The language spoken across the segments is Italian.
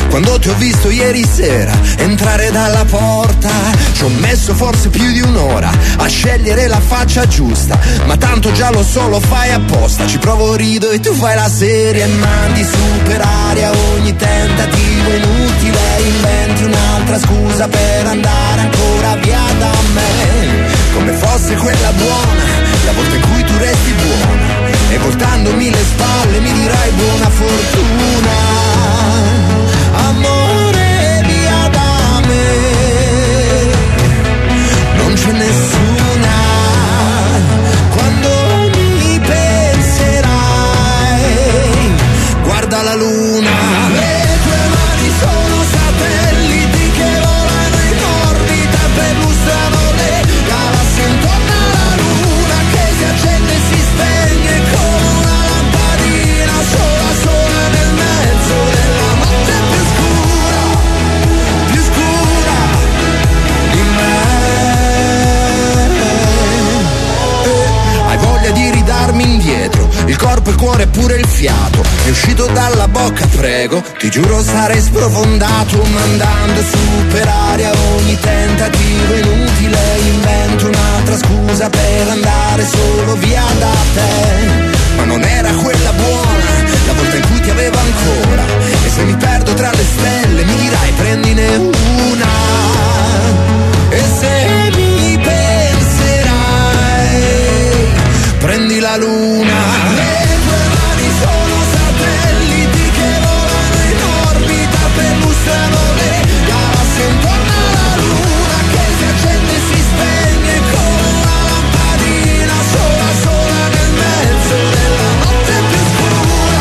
Quando ti ho visto ieri sera entrare dalla porta, ci ho messo forse più di un'ora a scegliere la faccia giusta, ma tanto già lo so, lo fai apposta. Ci provo, rido e tu fai la seria e mandi su per aria ogni tentativo inutile. Inventi un'altra scusa per andare ancora via da me, come fosse quella buona, la volta in cui tu resti buona. E voltandomi le spalle mi dirai buona fortuna. Amore via da me, non c'è nessuna. Quando mi penserai, guarda la luna. Le tue mani sono satelliti che volano in orbita, perlustrano le galassie intorno alla luna, che si accende e si spegne come una lampadina sola sola nel mezzo della notte più scura di me. Hai voglia di ridarmi indietro il corpo, il cuore e pure il fiato. È uscito dalla bocca, prego, ti giuro sarei sprofondato, mandando su per aria ogni tentativo inutile. Invento un'altra scusa per andare solo via da te, ma non era quella buona, la volta in cui ti avevo ancora. E se mi perdo tra le stelle mi dirai prendine una. E se mi penserai, prendi la luna. Le tue mani sono satelliti che volano in orbita, perlustrano le galassie intorno alla luna, che si accende e si spegne come una lampadina sola sola nel mezzo della notte più scura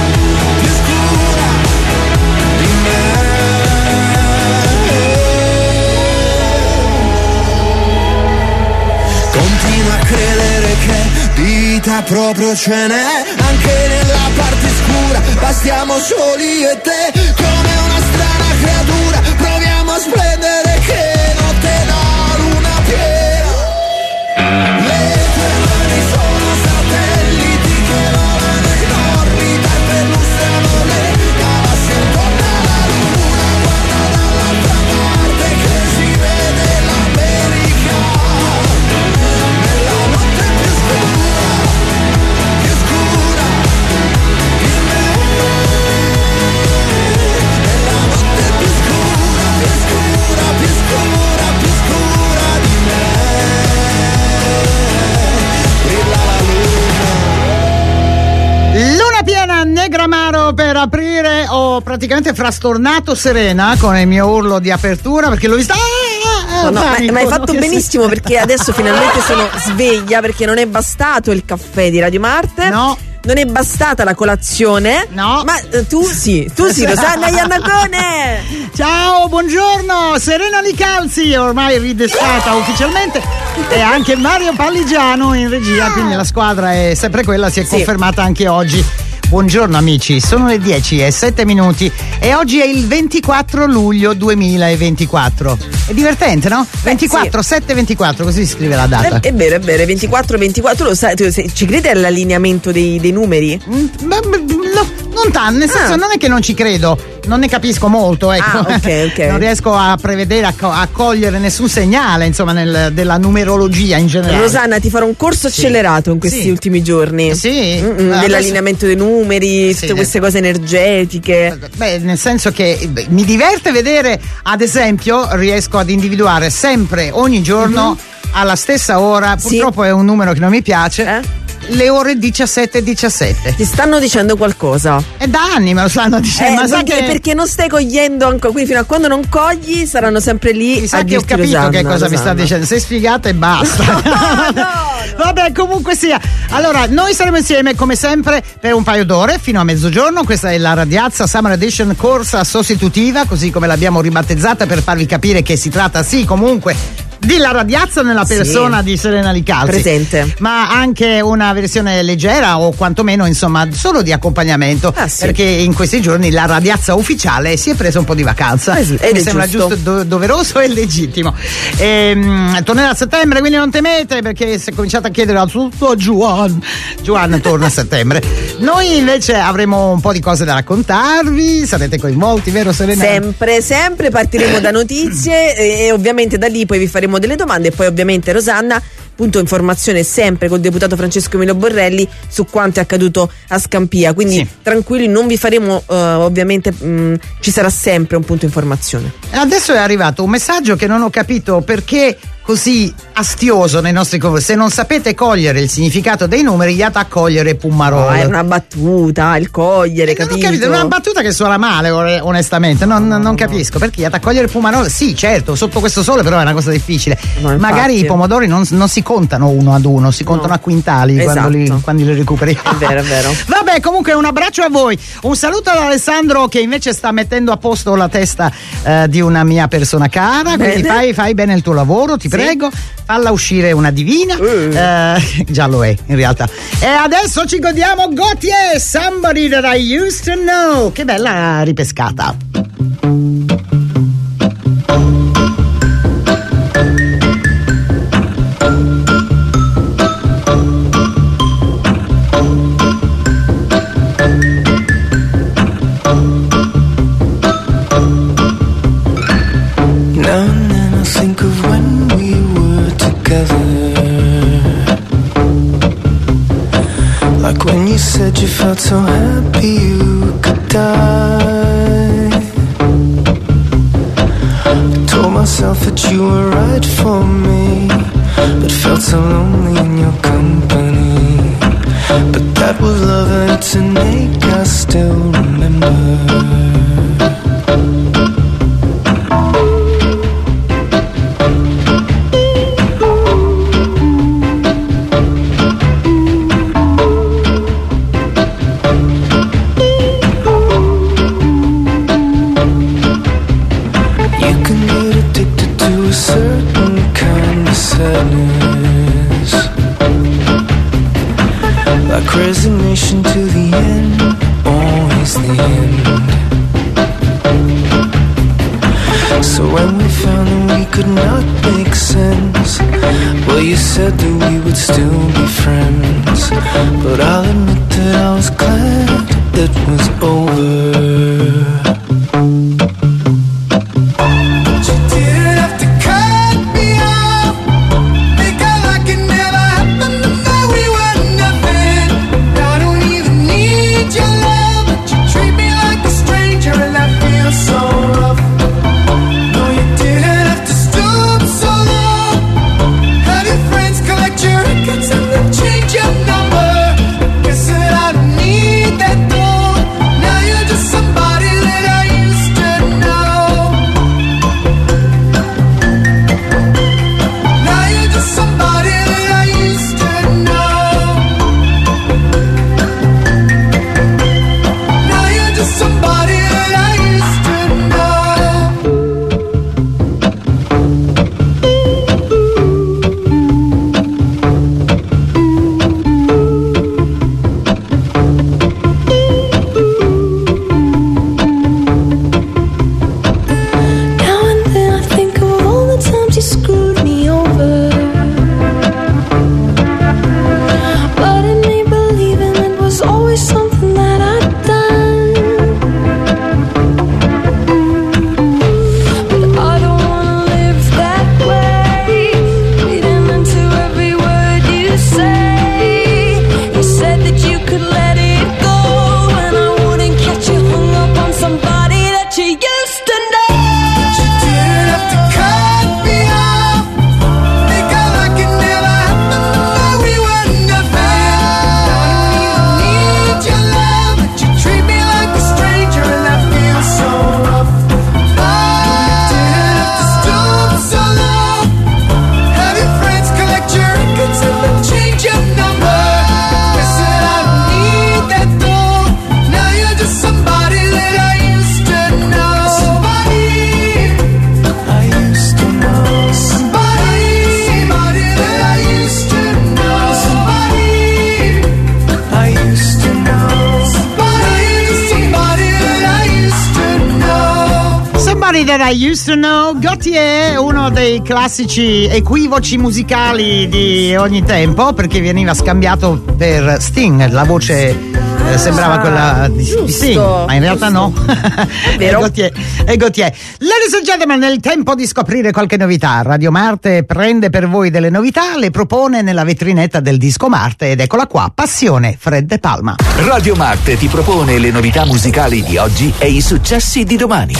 di me. Continua a credere che vita proprio ce n'è anche nella parte scura. Bastiamo soli io e te come una strana creatura. Proviamo a splendere che notte la luna piena. Le tue mani sono satelliti che volano in orbita e perlustrano le galassie intorno alla luna. Guarda dall'altra parte che si vede l'America nella notte più scura di me. Nella notte più scura di me. Brilla la luna. Luna piena, Negramaro per aprire. Ho praticamente frastornato Serena con il mio urlo di apertura perché l'ho vista. No, ma hai fatto benissimo perché adesso finalmente sono sveglia, perché non è bastato il caffè di Radio Marte. No. Non è bastata la colazione. No. Ma tu sì, Rosanna Iannacone. Ciao, buongiorno, Serena Licalzi, ormai ridestata ufficialmente, e anche Mario Palligiano in regia, quindi la squadra è sempre quella, si è confermata anche oggi. Buongiorno amici, sono le 10:07 e oggi è il 24 luglio 2024. È divertente, no? 24, 7-24, così si scrive la data. È vero, 24-24, tu lo sai, ci credi all'allineamento dei numeri? Non tanto, nel senso non è che non ci credo, non ne capisco molto, ecco. Ok. Non riesco a prevedere, a cogliere nessun segnale, insomma, della numerologia in generale. Rosanna, ti farò un corso accelerato in questi ultimi giorni. Sì. Dell'allineamento dei numeri, tutte queste cose energetiche. Beh, nel senso che mi diverte vedere, ad esempio, riesco ad individuare sempre, ogni giorno, alla stessa ora, purtroppo è un numero che non mi piace. Le ore 17:17. Ti stanno dicendo qualcosa? È da anni me lo stanno dicendo. Ma sa che perché non stai cogliendo ancora, quindi fino a quando non cogli saranno sempre lì. Sa che ho capito Rosanna, che cosa mi sta dicendo. Sei sfigata e basta. No. Vabbè, comunque sia. Allora, noi saremo insieme come sempre per un paio d'ore fino a mezzogiorno. Questa è la Radiazza Summer Edition, corsa sostitutiva, così come l'abbiamo ribattezzata, per farvi capire che si tratta comunque di La Radiazza nella persona di Serena Licalzi. Presente. Ma anche una versione leggera o quantomeno insomma solo di accompagnamento, perché in questi giorni La Radiazza ufficiale si è presa un po' di vacanza. Mi sembra giusto, doveroso e legittimo. Tornerà a settembre, quindi non temete, perché se cominciate a chiedere a tutto Juan torna a settembre. Noi invece avremo un po' di cose da raccontarvi, sarete coinvolti, vero Serena? Sempre partiremo da notizie e ovviamente da lì poi vi faremo delle domande e poi ovviamente Rosanna, punto informazione sempre col deputato Francesco Emilio Borrelli su quanto è accaduto a Scampia, quindi tranquilli, non vi faremo ovviamente ci sarà sempre un punto informazione. Adesso è arrivato un messaggio che non ho capito perché così astioso nei nostri confronti. Se non sapete cogliere il significato dei numeri, iate a cogliere Pummarolo. È una battuta, il cogliere, capito? Non ho capito, è una battuta che suona male, onestamente. Non capisco perché iate a cogliere Pummarolo. Sì, certo, sotto questo sole, però è una cosa difficile. Magari i pomodori non si contano uno ad uno, si contano a quintali quando li recuperi. È vero. Vabbè, comunque un abbraccio a voi. Un saluto ad Alessandro che invece sta mettendo a posto la testa di una mia persona cara. Quindi fai bene il tuo lavoro, ti prego, falla uscire una divina. Già lo è in realtà. E adesso ci godiamo Gautier, Somebody That I Used to Know. Che bella ripescata. Like when you said you felt so happy you could die. I told myself that you were right for me, but felt so lonely in your company. But that was love and it's an ache I still remember. Like resignation to the end, always the end. So when we found that we could not make sense, well, you said that we would still be friends. But I'll admit that I was glad it was over. Change your number. Guess that I don't need that though. That I Used to Know. Gautier, uno dei classici equivoci musicali di ogni tempo, perché veniva scambiato per Sting, la voce sembrava quella di Sting, ma in realtà no. Vero? È Gautier. Ladies and gentlemen, nel tempo di scoprire qualche novità, Radio Marte prende per voi delle novità, le propone nella vetrinetta del Disco Marte, ed eccola qua, Passione, Fred De Palma. Radio Marte ti propone le novità musicali di oggi e i successi di domani.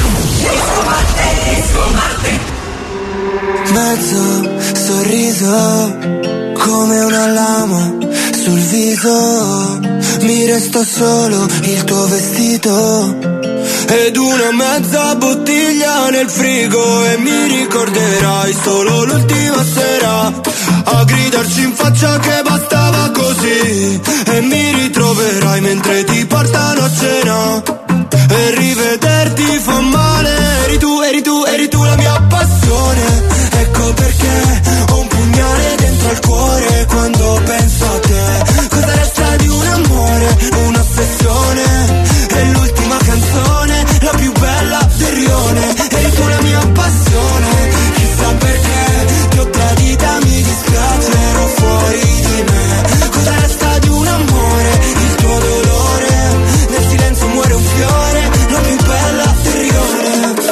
Mezzo sorriso come una lama sul viso, mi resta solo il tuo vestito ed una mezza bottiglia nel frigo, e mi ricorderai solo l'ultima sera a gridarci in faccia che bastava così, e mi ritroverai mentre ti portano a cena e rivederti fa male. Eri tu la mia passione, ecco perché ho un pugnale dentro al cuore quando penso a te. Cosa resta di un amore, un'ossessione, è l'ultima canzone, la più bella del rione. Eri tu la mia passione, chissà perché ti ho tradita, mi dispiace, ero fuori di me. Cosa resta di un amore, il tuo dolore, nel silenzio muore un fiore, la più bella del rione.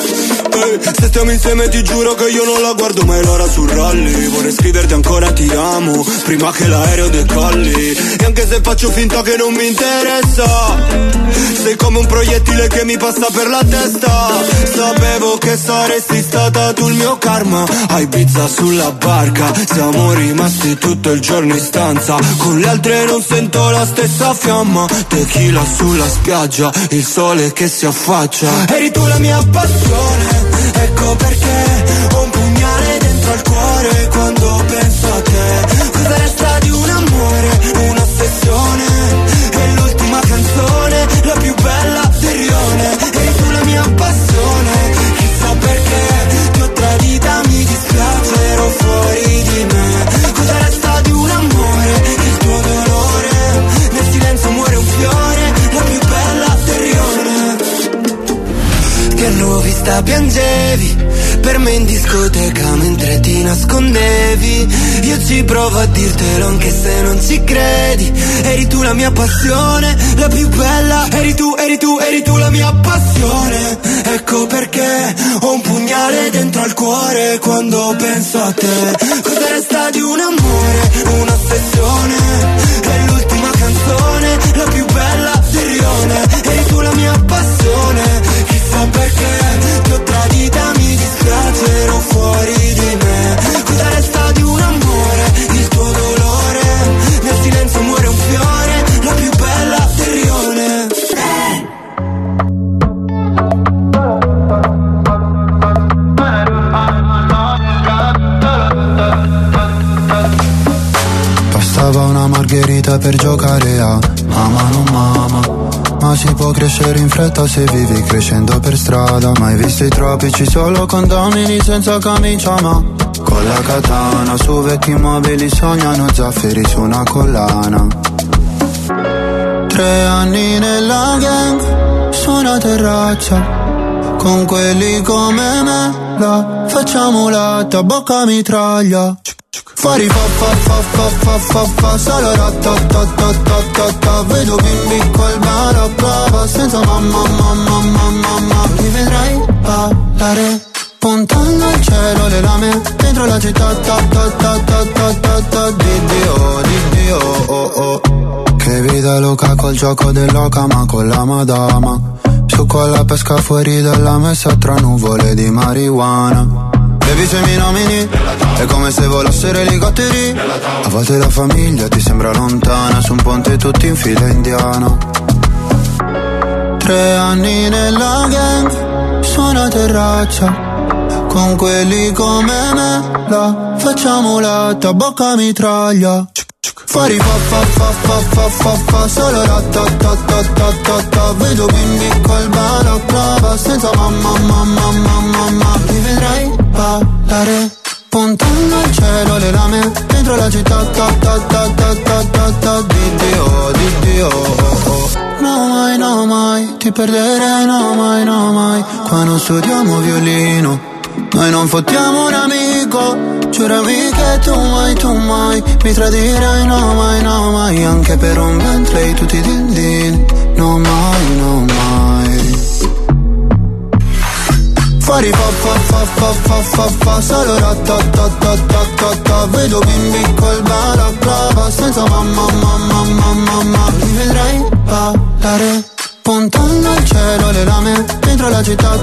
Se stiamo insieme ti giuro che io non la guardo mai l'ora sul rally. Vorrei scriverti ancora ti amo prima che l'aereo decolli, e anche se faccio finta che non mi interessa, sei come un proiettile che mi passa per la testa. Sapevo che saresti stata tu il mio karma, a Ibiza sulla barca siamo rimasti tutto il giorno in stanza, con le altre non sento la stessa fiamma. Tequila sulla spiaggia, il sole che si affaccia. Eri tu la mia passione, ecco perché ho un pugnale dentro al cuore quando penso a te. Cosa resta di un amore, un'ossessione, è l'ultima canzone, la più bella del rione. Eri tu la mia passione, chissà perché ti ho tradita, mi dispiace, ero fuori di me. Cosa resta di un amore, il tuo dolore, nel silenzio muore un fiore, la più bella del rione. Che hanno vista piangevi per me in discoteca mentre ti nascondevi. Io ci provo a dirtelo anche se non ci credi. Eri tu la mia passione, la più bella. Eri tu la mia passione. Ecco perché ho un pugnale dentro al cuore quando penso a te. Cosa resta di un amore, un'ossessione, è l'ultima canzone, la più bella del rione. Eri tu la mia passione, chissà perché ti ho tradita, mi dispiace, ero fuori di me. Cosa resta di un amore, il tuo dolore, nel silenzio muore un fiore, la più bella del rione. Bastava una margherita per giocare a mamma non mamma. Ma si può crescere in fretta se vivi crescendo per strada. Mai visto i tropici solo condomini senza camicia, ma con la katana su vecchi mobili sognano zaffiri su una collana. 3 anni nella gang su una terrazza, con quelli come me la facciamo latta, bocca mitraglia. Fuori fa solo ratatatatatata. Vedo bimbi col balaclava senza mamma. Mi vedrai ballare puntando al cielo le lame dentro la città. Dio, oh. Che vita loca col gioco dell'oca ma con la madama. Su con la pesca fuori dalla messa tra nuvole di marijuana. Baby se mi nomini è come se volassero elicotteri. A volte la famiglia ti sembra lontana, su un ponte tutti in fila indiana. 3 anni nella gang su una terrazza, con quelli come me la facciamo latta, bocca mitraglia. Fuori fa solo ratatatatatata. Vedo bimbi col balaclava senza mamma. Mi vedrai ballare puntando al cielo le lame dentro la città. Dio, oh. No mai ti ti perderei, no mai, no mai. Qua non studiamo violino, noi non fottiamo un amico. Giurami che tu mai mi tradirai, no mai, no mai. Anche per un Bentley tutti din din, no mai, no mai. Fuori fa, solo ratatatatatata. Vedo bimbi col balaclava, senza mamma. Mi vedrai ballare, puntando al cielo le lame, dentro la città,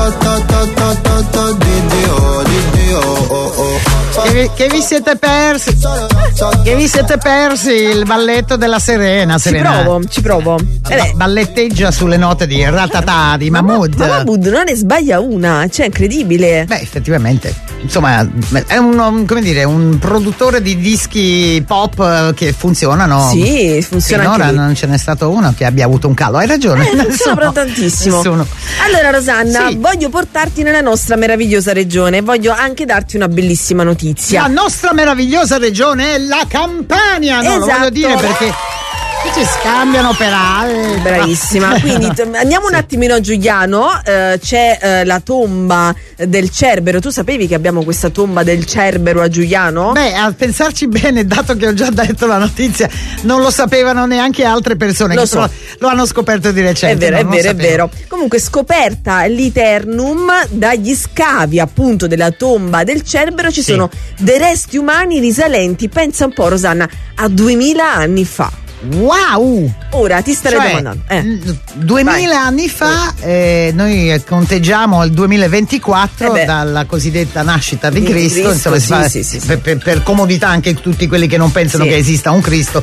di Dio, oh, oh. Che vi siete persi? Che vi siete persi il balletto della Serena? Ci provo. Balletteggia sulle note di Ratatà di Mahmood. Ma Mahmood non ne sbaglia una, cioè incredibile. Beh, effettivamente, insomma, è un produttore di dischi pop che funzionano. Sì, funziona. Finora non ce n'è stato uno che abbia avuto un calo. Hai ragione. Funziona però tantissimo. Nessuno. Allora, Rosanna, sì, voglio portarti nella nostra meravigliosa regione. Voglio anche darti una bellissima notizia. La nostra meravigliosa regione è la Campania, no? Esatto. Lo voglio dire perché ci scambiano per Ale. Bravissima. Quindi andiamo un attimino a Giugliano. C'è la tomba del Cerbero. Tu sapevi che abbiamo questa tomba del Cerbero a Giugliano? Beh, a pensarci bene, dato che ho già detto la notizia, non lo sapevano neanche altre persone. Lo hanno scoperto di recente. È vero. Comunque, scoperta l'Eternum, dagli scavi appunto della tomba del Cerbero ci sono dei resti umani risalenti, pensa un po', Rosanna, a 2000 anni fa. Wow! Ora ti starei domandando. 2000 anni fa noi conteggiamo il 2024 dalla cosiddetta nascita di Cristo. Insomma, per comodità anche tutti quelli che non pensano che esista un Cristo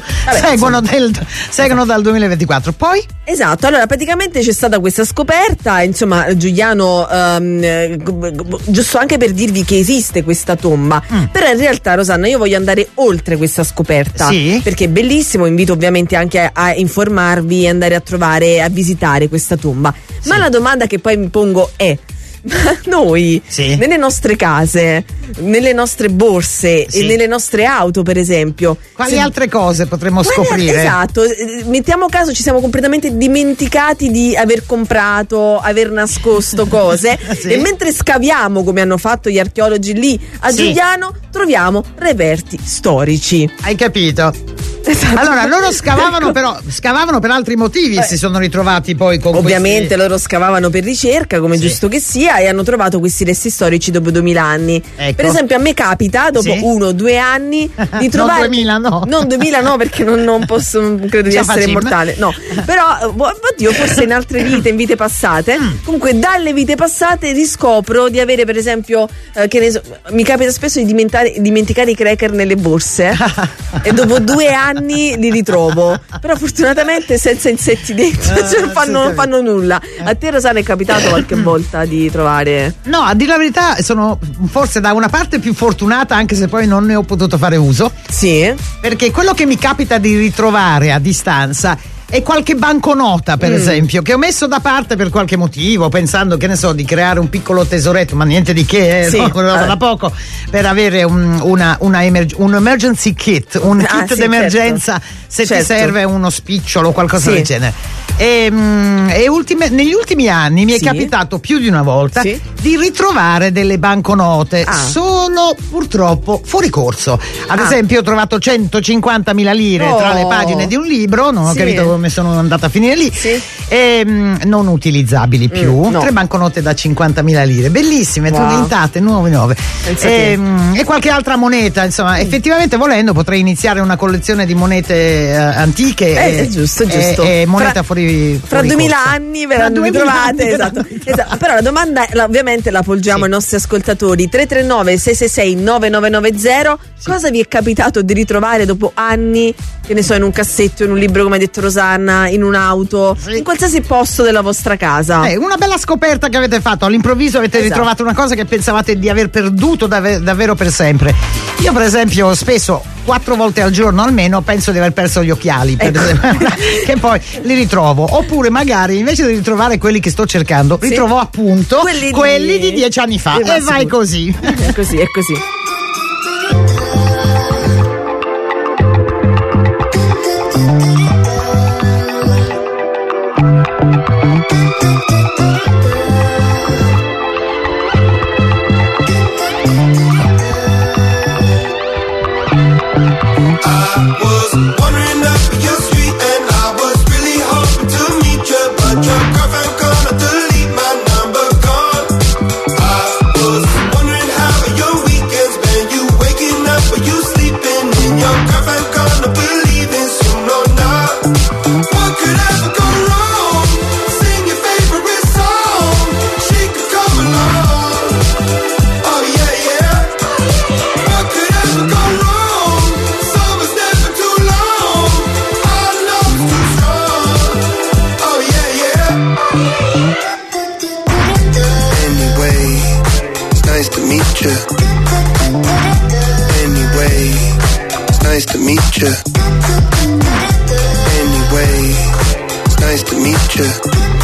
seguono dal 2024. Poi? Esatto, allora praticamente c'è stata questa scoperta, insomma, Giuliano, giusto anche per dirvi che esiste questa tomba. Però in realtà, Rosanna, io voglio andare oltre questa scoperta, perché è bellissimo, invito ovviamente anche a informarvi e andare a visitare questa tomba. Ma la domanda che poi mi pongo è: ma noi nelle nostre case, nelle nostre borse e nelle nostre auto, per esempio, quali altre cose potremmo scoprire? Esatto, mettiamo caso ci siamo completamente dimenticati di aver comprato, aver nascosto cose e mentre scaviamo, come hanno fatto gli archeologi lì a Giugliano, troviamo reperti storici. Hai capito? Esatto. Allora loro scavavano per altri motivi, si sono ritrovati poi con ovviamente loro scavavano per ricerca, come giusto che sia, e hanno trovato questi resti storici dopo 2000 anni. Ecco. Per esempio a me capita dopo 1 o 2 anni di trovare non 2000 no, perché non posso, non credo di essere immortale, no, però oddio, forse in altre vite, in vite passate, comunque dalle vite passate riscopro di avere, per esempio, che ne so, mi capita spesso di dimenticare i cracker nelle borse e dopo 2 anni li ritrovo, però fortunatamente senza insetti dentro, non fanno nulla. A te, Rosanna, è capitato qualche volta di trovare? No, a dire la verità sono forse da una parte più fortunata, anche se poi non ne ho potuto fare uso, perché quello che mi capita di ritrovare a distanza e qualche banconota, per esempio, che ho messo da parte per qualche motivo, pensando, che ne so, di creare un piccolo tesoretto, ma niente di che, da poco, per avere un emergency kit, un kit d'emergenza, se ti serve uno spicciolo o qualcosa del genere. Negli ultimi anni mi è capitato più di una volta di ritrovare delle banconote, solo purtroppo fuori corso. Ad esempio, ho trovato 150.000 lire tra le pagine di un libro, non ho capito come sono andata a finire lì, non utilizzabili più. 3 banconote da 50.000 lire, bellissime, tutte intatte, nuove. E qualche altra moneta, insomma, effettivamente volendo potrei iniziare una collezione di monete antiche, giusto. E moneta fuori fra 2000 anni verranno ritrovate. Esatto. Però la domanda ovviamente la appoggiamo ai nostri ascoltatori. 339 666 9990. Cosa vi è capitato di ritrovare dopo anni, che ne so, in un cassetto, in un libro, come ha detto Rosanna, in un'auto, in qualsiasi posto della vostra casa? Una bella scoperta che avete fatto, all'improvviso avete ritrovato una cosa che pensavate di aver perduto davvero per sempre. Io, per esempio, spesso 4 volte al giorno almeno penso di aver perso gli occhiali, per esempio, che poi li ritrovo. Oppure magari invece di ritrovare quelli che sto cercando, ritrovo appunto quelli di 10 anni fa, e vai così. È così. nice to meet you.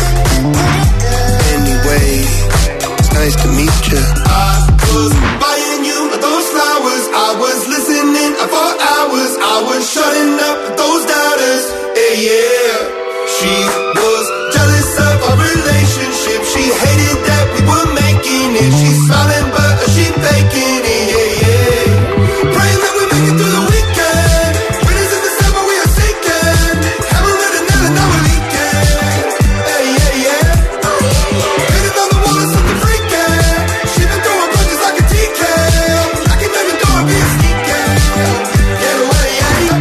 Anyway, it's nice to meet you. I was buying you those flowers. I was listening for hours. I was shutting up those doubters. Yeah. She was jealous of our relationship. She hated that we were making it. She's smiling but she faking it. Yeah. Praying that we make it through the weekend. Winters in December we are sinking. Haven't read another, now we're leaking. Yeah. Painted on the wall is something freaking. She been throwing punches like a TK. I can never do it, be a sneaker. Get away,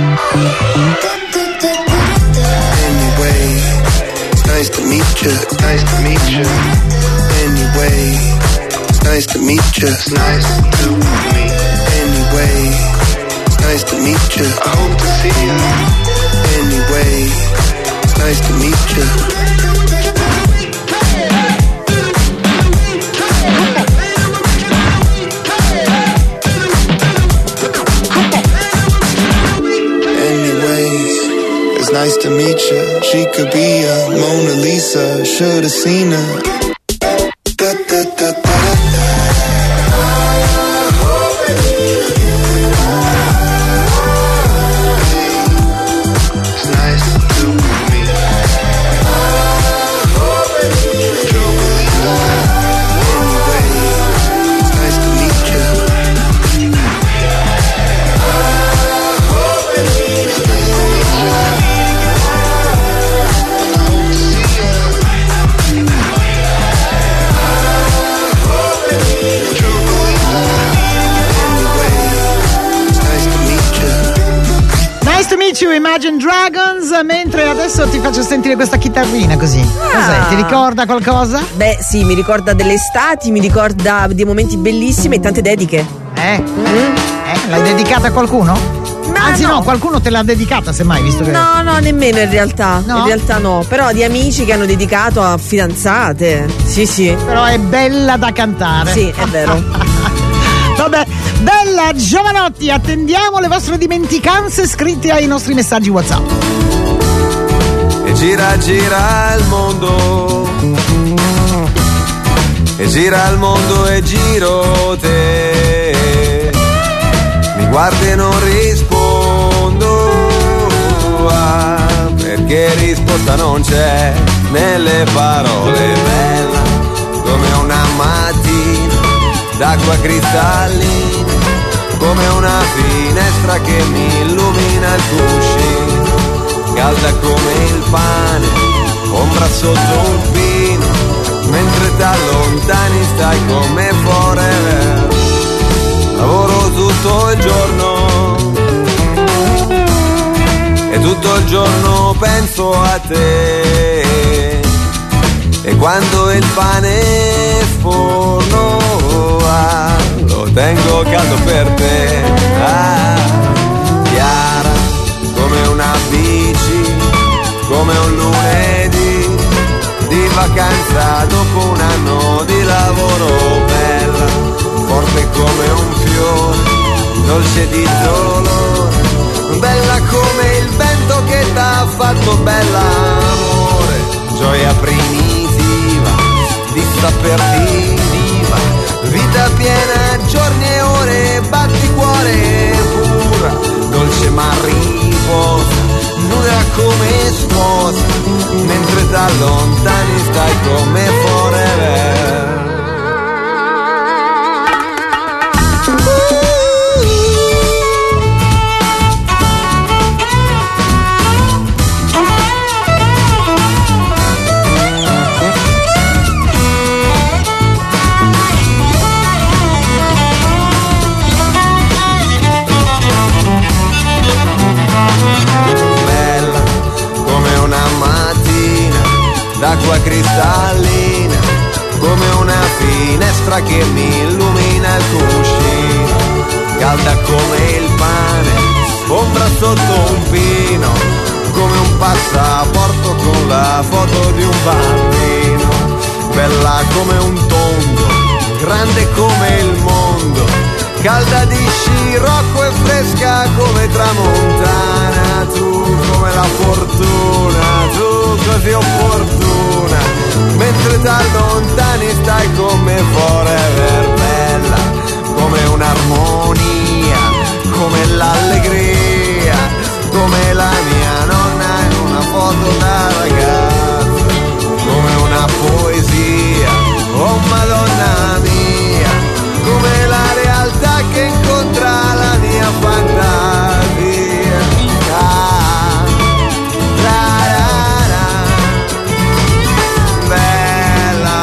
Anyway, it's nice to meet you. It's nice to meet you. Anyway, it's nice to meet you. It's nice to meet. Anyway, it's nice to meet you. I hope to see you. Anyway, it's nice to meet you. It's nice to meet you. She could be a Mona Lisa. Should've seen her. Da, da, da, da, da. It's nice to meet you. Anyway, it's nice to meet you. Nice to meet you, Imagine Dragons. Mentre adesso ti faccio sentire questa chitarrina così. Cos'è? Ti ricorda qualcosa? Beh, sì, mi ricorda delle estati, mi ricorda dei momenti bellissimi e tante dediche. L'hai dedicata a qualcuno? Anzi no, qualcuno te l'ha dedicata semmai, visto che... No, nemmeno in realtà. No? In realtà no. Però di amici che hanno dedicato a fidanzate. Sì. Però è bella da cantare. Sì, è vero. Vabbè, bella Giovanotti, attendiamo le vostre dimenticanze scritte ai nostri messaggi WhatsApp. E gira il mondo. E gira il mondo e giro te. Mi guardi e non rispondo, perché risposta non c'è nelle parole. Bella come una mattina d'acqua cristallina, come una finestra che mi illumina il cuscino, calda come il pane, ombra sotto un pino, mentre t'allontani stai come forever. Lavoro tutto il giorno e tutto il giorno penso a te, e quando il pane forno lo tengo caldo per te. Chiara come una bici, come un lunedì di vacanza dopo un anno di lavoro. Bella, forte come un fiore, dolce di dolore, bella come il vento che t'ha fatto bella, amore, gioia primitiva di saperti viva, vita piena, giorni e ore, batti cuore pura, dolce ma riposa, nuda come sposa, mentre t'allontani stai come forever. D'acqua cristallina, come una finestra che mi illumina il cuscino, calda come il pane, ombra sotto un pino, come un passaporto con la foto di un bambino, bella come un tondo, grande come il mondo, calda di scirocco e fresca come tramontana, tu come la fortuna, tu così così opportuna, mentre t'allontani stai come forever bella, come un'armonia, come l'allegria, come la mia nonna in una foto da ragazza, come una poesia, oh Madonna mia, come la realtà che incontra la mia fantasia. Ah, ra, ra, ra, bella.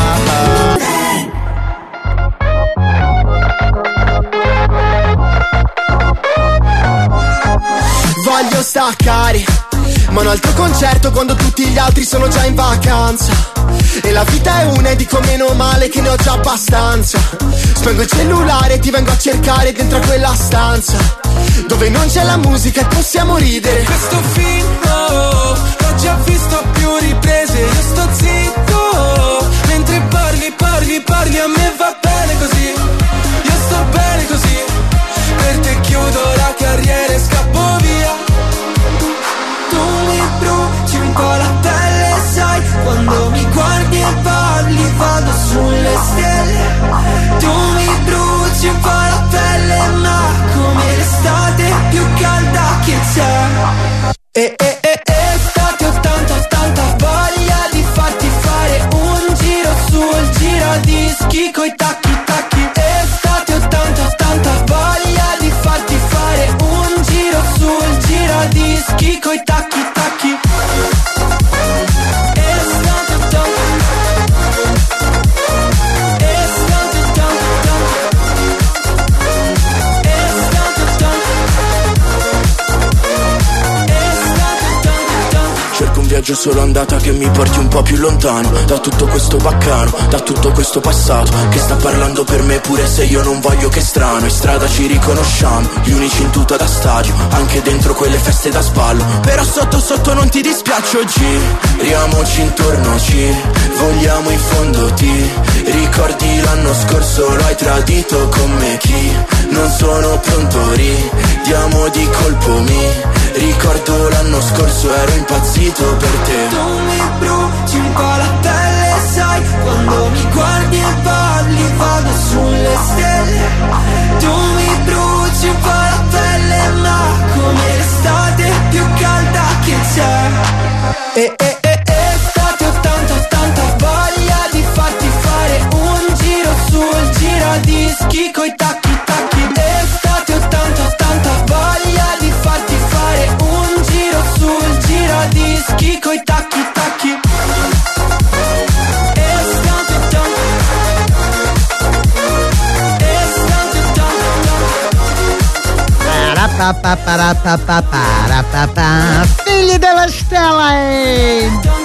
Voglio staccare, ma un altro concerto quando tutti gli altri sono già in vacanza. E la vita è una e dico meno male che ne ho già abbastanza. Spengo il cellulare e ti vengo a cercare dentro a quella stanza dove non c'è la musica e possiamo ridere. Questo film l'ho già visto a più riprese. Io sto zitto mentre parli, a me va bene così. Io sto bene così. Per te chiudo la carriera e scappo via. Tu mi bruci un po' la pelle, sai, quando mi guardi e parli vado sulle stelle. Tu mi bruci un po' la pelle, ma come l'estate più calda che c'è. Estate 80-80, voglia di farti fare un giro sul giradischi coi tacchi tacchi. Estate 80-80, voglia di farti fare un giro sul giradischi coi tacchi tacchi. Viaggio solo andata che mi porti un po' più lontano da tutto questo baccano, da tutto questo passato che sta parlando per me pure se io non voglio. Che strano, in strada ci riconosciamo, gli unici in tuta da stadio, anche dentro quelle feste da sballo. Però sotto sotto non ti dispiaccio, giriamoci intorno, ci vogliamo in fondo. Ti ricordi l'anno scorso lo hai tradito con me? Chi non sono pronto, ridiamo di colpo. Mi ricordo l'anno scorso ero impazzito per te. Tu mi bruci un po' la pelle, sai, quando mi guardi e parli vado sulle stelle. Tu mi bruci un po' la pelle, ma come l'estate più calda che c'è. Estate 80-80, voglia di farti fare un giro sul giradischi coi tacchi tacchi. Estate 80-80, voglia di farti fare un giro sul giradischi coi tacchi tacchi. Estate 80-80. Figli della stella.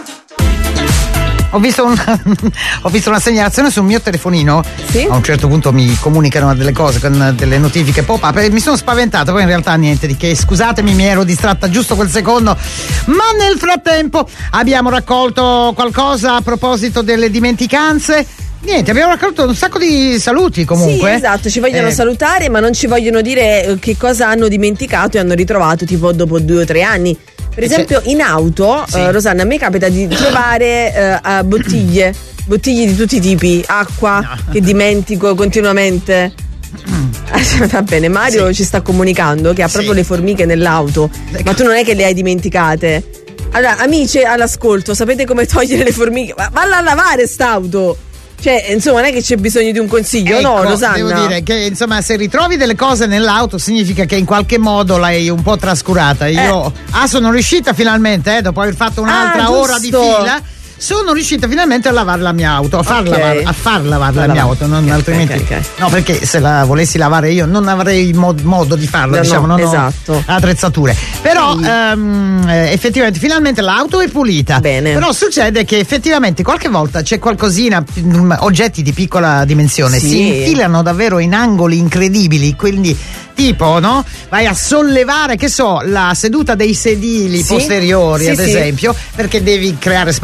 Ho visto una segnalazione sul mio telefonino. Sì? A un certo punto mi comunicano delle cose con delle notifiche pop-up e mi sono spaventato, poi in realtà niente di che, scusatemi, mi ero distratta giusto quel secondo. Ma nel frattempo abbiamo raccolto qualcosa a proposito delle dimenticanze. Niente, abbiamo raccolto un sacco di saluti comunque. Sì, esatto, ci vogliono salutare, ma non ci vogliono dire che cosa hanno dimenticato e hanno ritrovato tipo dopo 2 o 3 anni. Per esempio in auto, sì. Rosanna, a me capita di trovare bottiglie di tutti i tipi, acqua, no, che dimentico continuamente. Va bene, Mario ci sta comunicando che ha proprio le formiche nell'auto, ma tu non è che le hai dimenticate. Allora, amici all'ascolto, sapete come togliere le formiche? Valla a lavare st'auto! Cioè, insomma, non è che c'è bisogno di un consiglio, no, Rosanna? Devo dire che, insomma, se ritrovi delle cose nell'auto significa che in qualche modo l'hai un po' trascurata. Io sono riuscita finalmente, dopo aver fatto un'altra ora di fila, sono riuscita finalmente a lavare la mia auto, a far lavare la mia auto, non altrimenti. Okay. No, perché se la volessi lavare io non avrei modo di farlo, no, diciamo, non esatto. ho attrezzature. Però effettivamente finalmente l'auto è pulita. Bene. Però succede che effettivamente qualche volta c'è qualcosina, oggetti di piccola dimensione, si infilano davvero in angoli incredibili, quindi tipo, no? Vai a sollevare, che so, la seduta dei sedili posteriori, ad esempio, perché devi creare spazio, che so,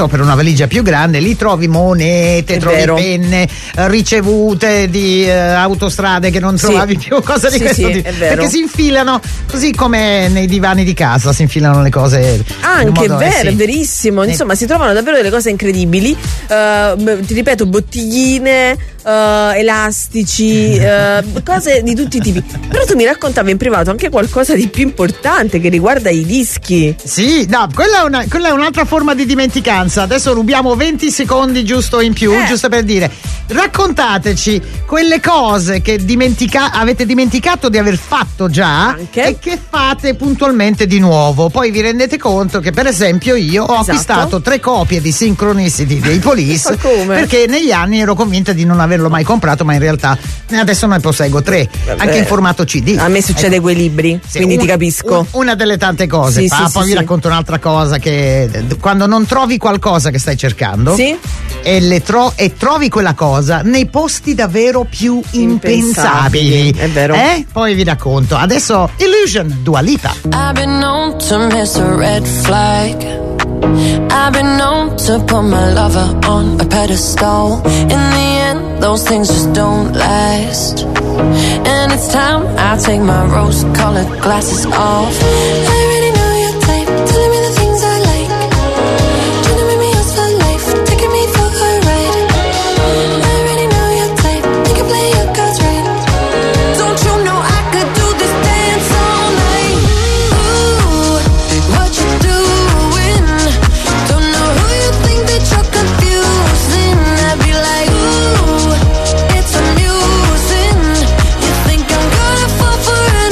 so, per una valigia più grande, lì trovi monete, trovi penne, ricevute di autostrade che non trovavi più, cose di questo tipo, perché si infilano così come nei divani di casa si infilano le cose. Anche verissimo, insomma si trovano davvero delle cose incredibili, ti ripeto, bottigline, elastici, cose di tutti i tipi. Però tu mi raccontavi in privato anche qualcosa di più importante che riguarda i dischi. Sì, no, quella è un'altra forma di dimenticanza. Adesso rubiamo 20 secondi giusto in più, giusto per dire, raccontateci quelle cose che avete dimenticato di aver fatto già e che fate puntualmente di nuovo. Poi vi rendete conto che, per esempio, io ho acquistato 3 copie di Synchronicity dei Police perché negli anni ero convinta di non averlo mai comprato, ma in realtà adesso ne posseggo 3, anche in formato CD. A me succede quei libri, quindi ti capisco. Una delle tante cose. Poi vi racconto un'altra cosa, che quando non trovi qualcosa che stai cercando e trovi quella cosa nei posti davvero più impensabili. È vero. Poi vi racconto. Adesso Illusion, Dua Lipa. I've been known to miss a red flag. I've been known to put my lover on a pedestal. In the end, those things just don't last. And it's time I take my rose-colored glasses off. I already know your type, telling me the things I like. Trying to make me yours for life, taking me for a ride. I already know your type, you can play your cards right. Don't you know I could do this dance all night? Ooh, what you doing? Don't know who you think that you're confusing. I'd be like, ooh, it's amusing. You think I'm gonna fall for an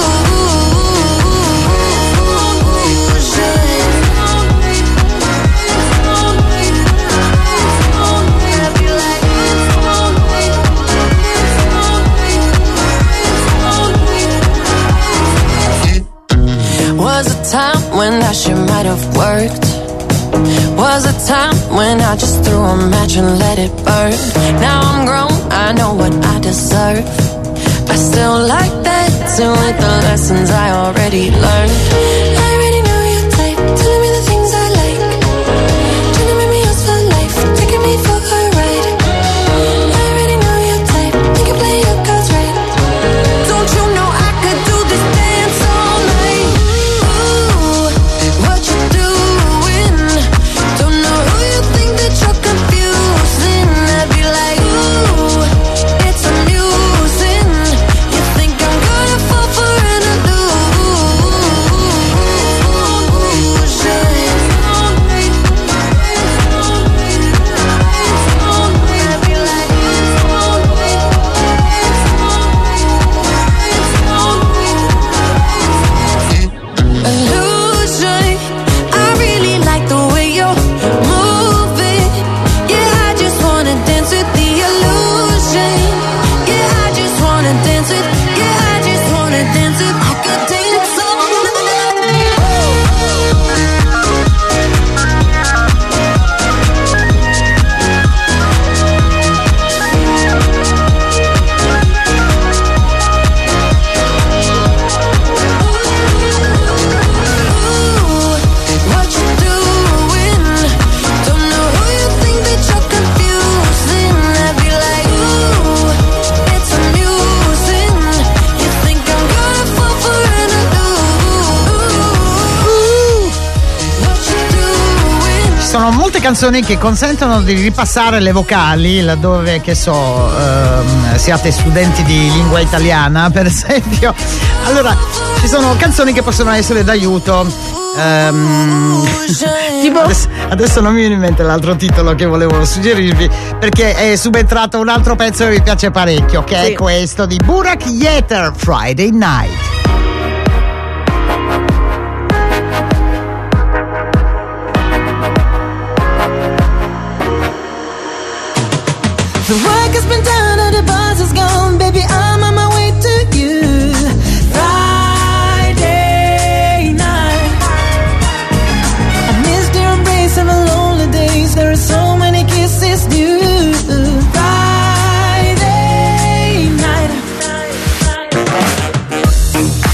Was a time when that shit might have worked. Was a time when I just threw a match and let it burn. Now I'm grown, I know what I deserve. I still like dancing with the lessons I already learned. I already know your type, telling me the things I like. Trying to make me yours for life, taking me for a ride. I already know your type, you can play your cards right. Don't you know I could do this dance all night? Ooh, what you doing? Don't know who you think that you're confusing. I'd be like, ooh, it's amusing. You think I'm gonna fall for an illusion. I really like the way you're moving. Yeah, I just wanna dance with the illusion. Yeah, I just wanna dance with. Yeah, I just wanna dance with. I could dance all what you doing? Don't know who you think that you're confusing. I'd be like, ooh, it's amusing. You think I'm gonna fall for an what you doing? Ci sono molte canzoni che consentono di ripassare le vocali laddove, che so, siate studenti di lingua italiana, per esempio. Allora, ci sono canzoni che possono essere d'aiuto. Tipo? Adesso non mi viene in mente l'altro titolo che volevo suggerirvi, perché è subentrato un altro pezzo che mi piace parecchio, che è questo di Burak Yeter, Friday Night. The work has been done and the buzz is gone, baby. I'm on my way to you. Friday night, I missed your embrace of lonely days. There are so many kisses due. Friday night.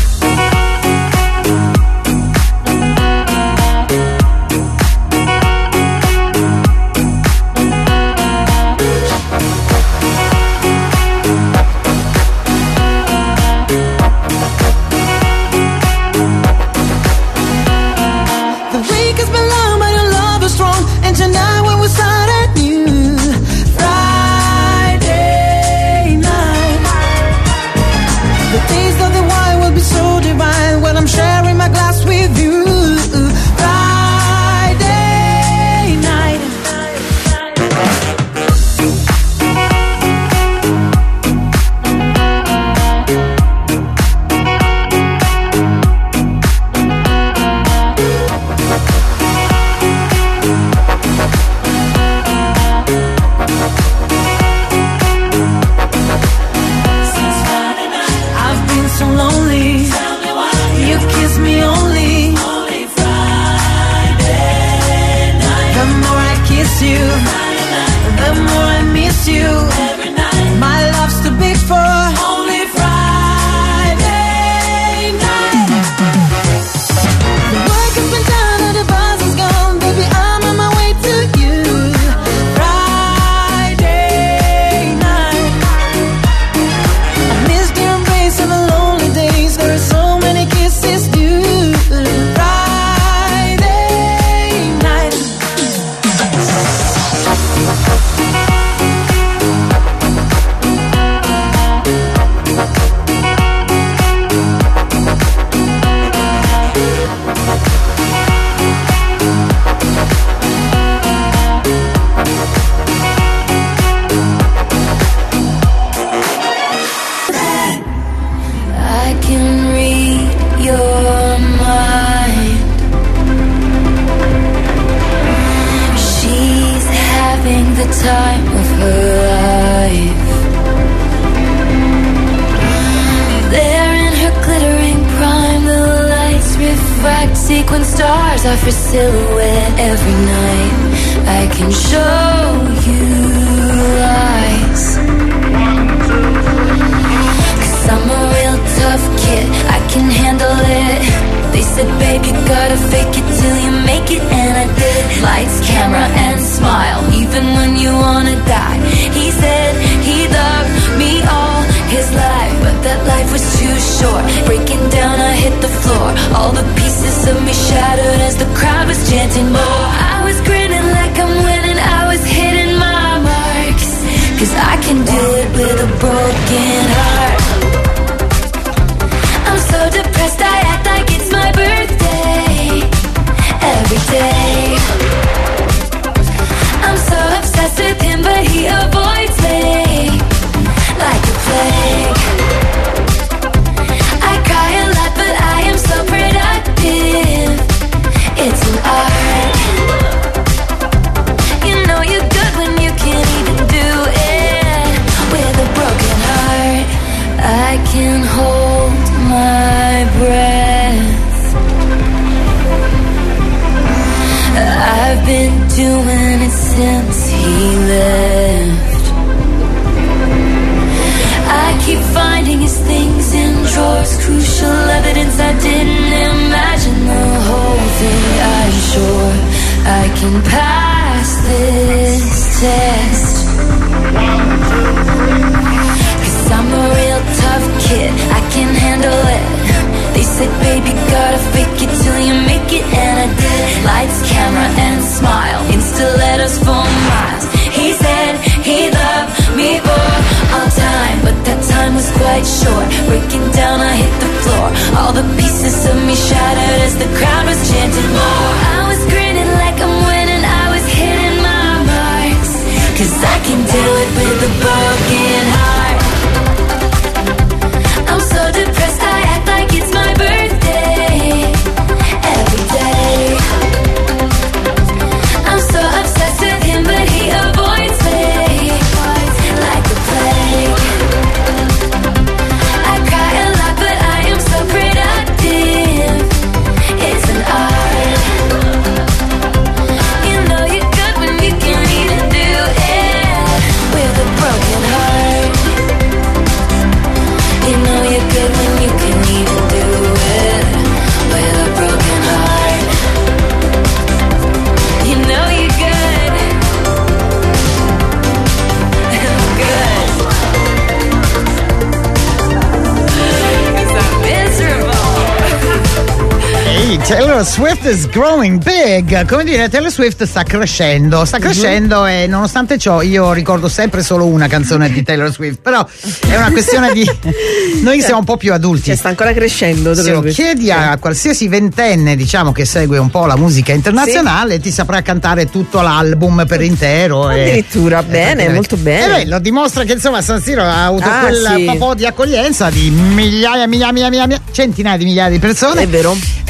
miss you, the more I miss you. Every night, my love's too big for only Friday night. The work has been done and the buzz is gone, baby. I'm on my way to you. Friday night, I missed your embrace of the lonely days. There are so many kisses due. Time of her life. There in her glittering prime, the lights refract sequin stars off her silhouette every night. I can show you lies, 'cause I'm a real tough kid, I can handle it. They said, babe, you gotta fake it till you make it, and I did. Lights, camera, and smile, even when you wanna die. He said he loved me all his life, but that life was too short. Breaking down, I hit the floor. All the pieces of me shattered as the crowd was chanting more. I was grinning like I'm winning, I was hitting my marks, 'cause I can do it with a broken heart. I'm so depressed, I act like it's my birthday every day. I'm so obsessed with him, but he avoids me like a plague. I cry a lot, but I am so productive. It's an art. You know you're good when you can't even do it with a broken heart. I can hold my breath. I've been doing it since he left. I keep finding his things in drawers, crucial evidence I didn't imagine. The whole thing, I'm sure I can pass this test, 'cause I'm a real tough kid, I can handle it. They said, baby, gotta fake it till you make it, and I did. Lights, camera, and smile, Insta letters for miles. He said he loved me for all time, but that time was quite short. Breaking down, I hit the floor. All the pieces of me shattered as the crowd was chanting more. I was grinning like I'm winning, I was hitting my marks, 'cause I can do it with a broken heart. I'm so depressed, I act like it's my birthday every day. I'm so obsessed with him, but he avoids me like a plague. I cry a lot, but I am so productive. It's an art. You know you're good when you can even do it with a broken heart. You know you're good when you can even do it with a broken heart. You know you're good. I'm good. 'Cause I'm miserable. Hey, Taylor Swift is growing big. Come dire, Taylor Swift sta crescendo e nonostante ciò io ricordo sempre solo una canzone di Taylor Swift, però è una questione di noi siamo un po' più adulti. Cioè, sta ancora crescendo. Se lo chiedi a qualsiasi ventenne, diciamo, che segue un po' la musica internazionale, ti saprà cantare tutto l'album per intero. Addirittura, bene, molto bene. Lo dimostra che insomma San Siro ha avuto po' di accoglienza di centinaia di migliaia di persone. È vero. E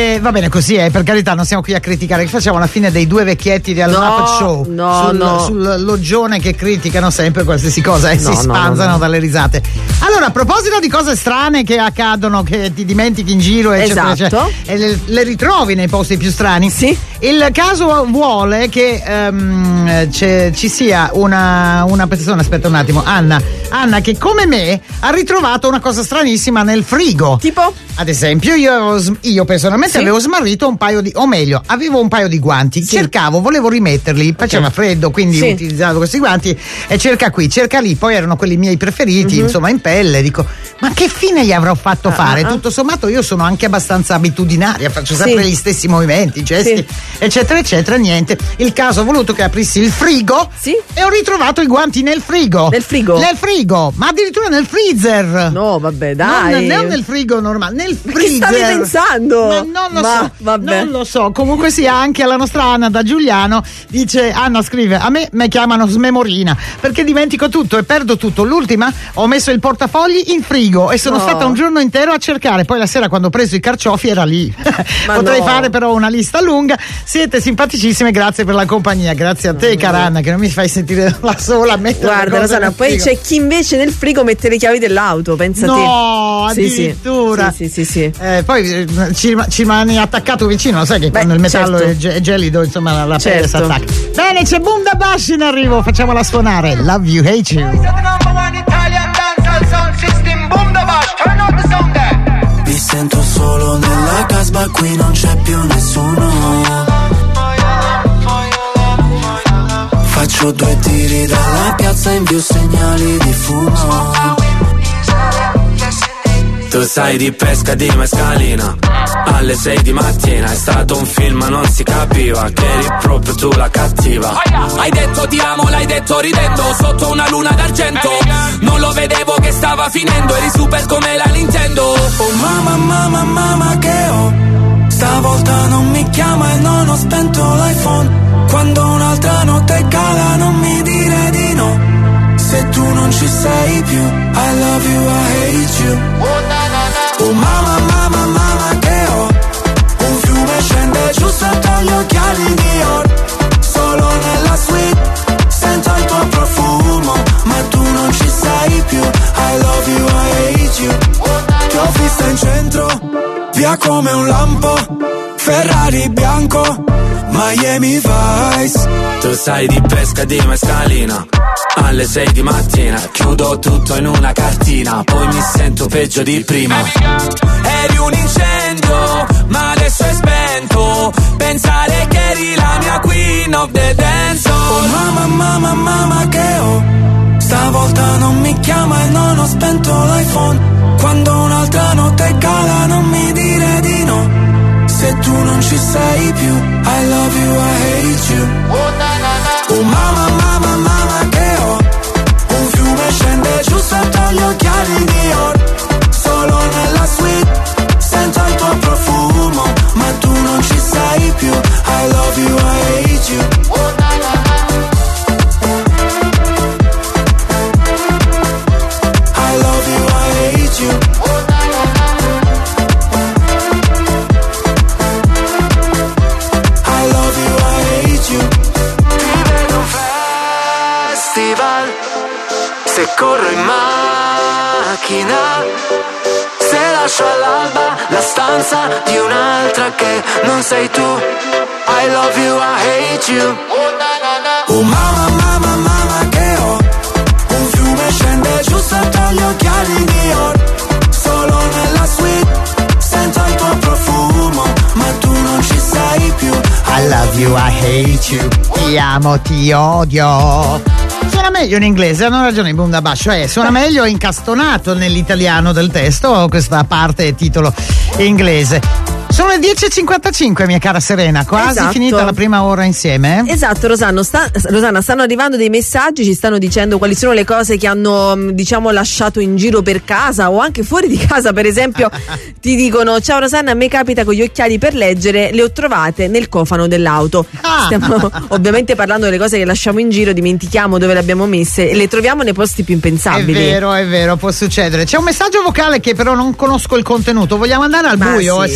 Va bene così, per carità, non siamo qui a criticare, che facciamo alla fine dei due vecchietti di Al Muppet Show sul loggione che criticano sempre qualsiasi cosa e si spanzano dalle risate. Allora, a proposito di cose strane che accadono, che ti dimentichi in giro, eccetera, eccetera, e le ritrovi nei posti più strani. Sì. Il caso vuole che ci sia una persona, aspetta un attimo, Anna, che come me ha ritrovato una cosa stranissima nel frigo. Tipo? Ad esempio, io personalmente avevo smarrito avevo un paio di guanti, volevo rimetterli, faceva freddo, quindi utilizzavo questi guanti e cerca qui, cerca lì, poi erano quelli miei preferiti, insomma in pelle, dico, ma che fine gli avrò fatto fare? Tutto sommato io sono anche abbastanza abitudinaria, faccio sempre gli stessi movimenti, gesti, eccetera, eccetera, niente. Il caso ha voluto che aprissi il frigo e ho ritrovato i guanti nel frigo. Nel frigo, ma addirittura nel freezer. No, vabbè, dai. Non nel frigo normale, nel freezer. Che stavi pensando? Ma non lo so. Comunque sia, anche alla nostra Anna da Giuliano dice, Anna scrive, a me chiamano smemorina perché dimentico tutto e perdo tutto. L'ultima ho messo il portafogli in frigo e sono stata un giorno intero a cercare, poi la sera quando ho preso i carciofi era lì. Potrei fare però una lista lunga. Siete simpaticissime, grazie per la compagnia. Grazie a te, cara Anna, che non mi fai sentire la sola a mettere. Guarda, Rosanna, poi c'è chi invece nel frigo mette le chiavi dell'auto, pensa te. No, addirittura. Sì. Poi ci rimani attaccato vicino, sai che quando il metallo è gelido, insomma, la pelle si attacca. Bene, c'è Bunda Bash in arrivo, facciamola suonare. Love You, Hate You. Mi sento solo nella casba, qui non c'è più nessuno. Faccio 2 tiri dalla piazza, invio segnali di fumo. Tu sai di pesca di mescalina, alle 6 di mattina. È stato un film ma non si capiva che eri proprio tu la cattiva. Hai detto ti amo, l'hai detto ridendo, sotto una luna d'argento. Non lo vedevo che stava finendo, eri super come la Nintendo. Oh mamma che ho, stavolta non mi chiama e non ho spento l'iPhone. Quando un'altra notte cala non mi dire di no, se tu non ci sei più. I love you, I hate you. Oh mamma che ho, un fiume scende giù sotto gli occhiali Dior. Solo nella suite sento il tuo profumo, ma tu non ci sei più. I love you, I hate you. Ti ho vista in centro, via come un lampo, Ferrari bianco, Miami Vice. Tu sai di pesca di mescalina, alle 6 di mattina. Chiudo tutto in una cartina, poi mi sento peggio di prima. Eri un incendio, ma adesso è spento. Pensare che eri la mia queen of the dance. Oh mamma che ho, stavolta non mi chiama e non ho spento l'iPhone. Quando un'altra notte cala non mi dire di no, se tu non ci sei più. I love you, I hate you. Oh mamma che ho, un fiume scende giù sotto gli occhiali Dior. Solo nella suite sento il tuo profumo, ma tu non ci sei più. I love you, I hate you. I love you, I hate you. Se corro in macchina, se lascio all'alba la stanza di un'altra che non sei tu. I love you, I hate you. Oh mamma che ho, un fiume scende giù sotto gli occhiali Dior. Solo nella suite sento il tuo profumo, ma tu non ci sei più. I love you, I hate you. Ti amo, ti odio. Suona meglio in inglese, hanno ragione i Bunda Bash, suona meglio incastonato nell'italiano del testo questa parte titolo inglese. Sono le 10.55, mia cara Serena, quasi finita la prima ora insieme. Esatto, Rosanna, stanno arrivando dei messaggi, ci stanno dicendo quali sono le cose che hanno, diciamo, lasciato in giro per casa o anche fuori di casa. Per esempio ti dicono: ciao Rosanna, a me capita con gli occhiali per leggere, le ho trovate nel cofano dell'auto. Stiamo ovviamente parlando delle cose che lasciamo in giro, dimentichiamo dove le abbiamo messe e le troviamo nei posti più impensabili. È vero, può succedere. C'è un messaggio vocale che però non conosco il contenuto, vogliamo andare al buio e sentire che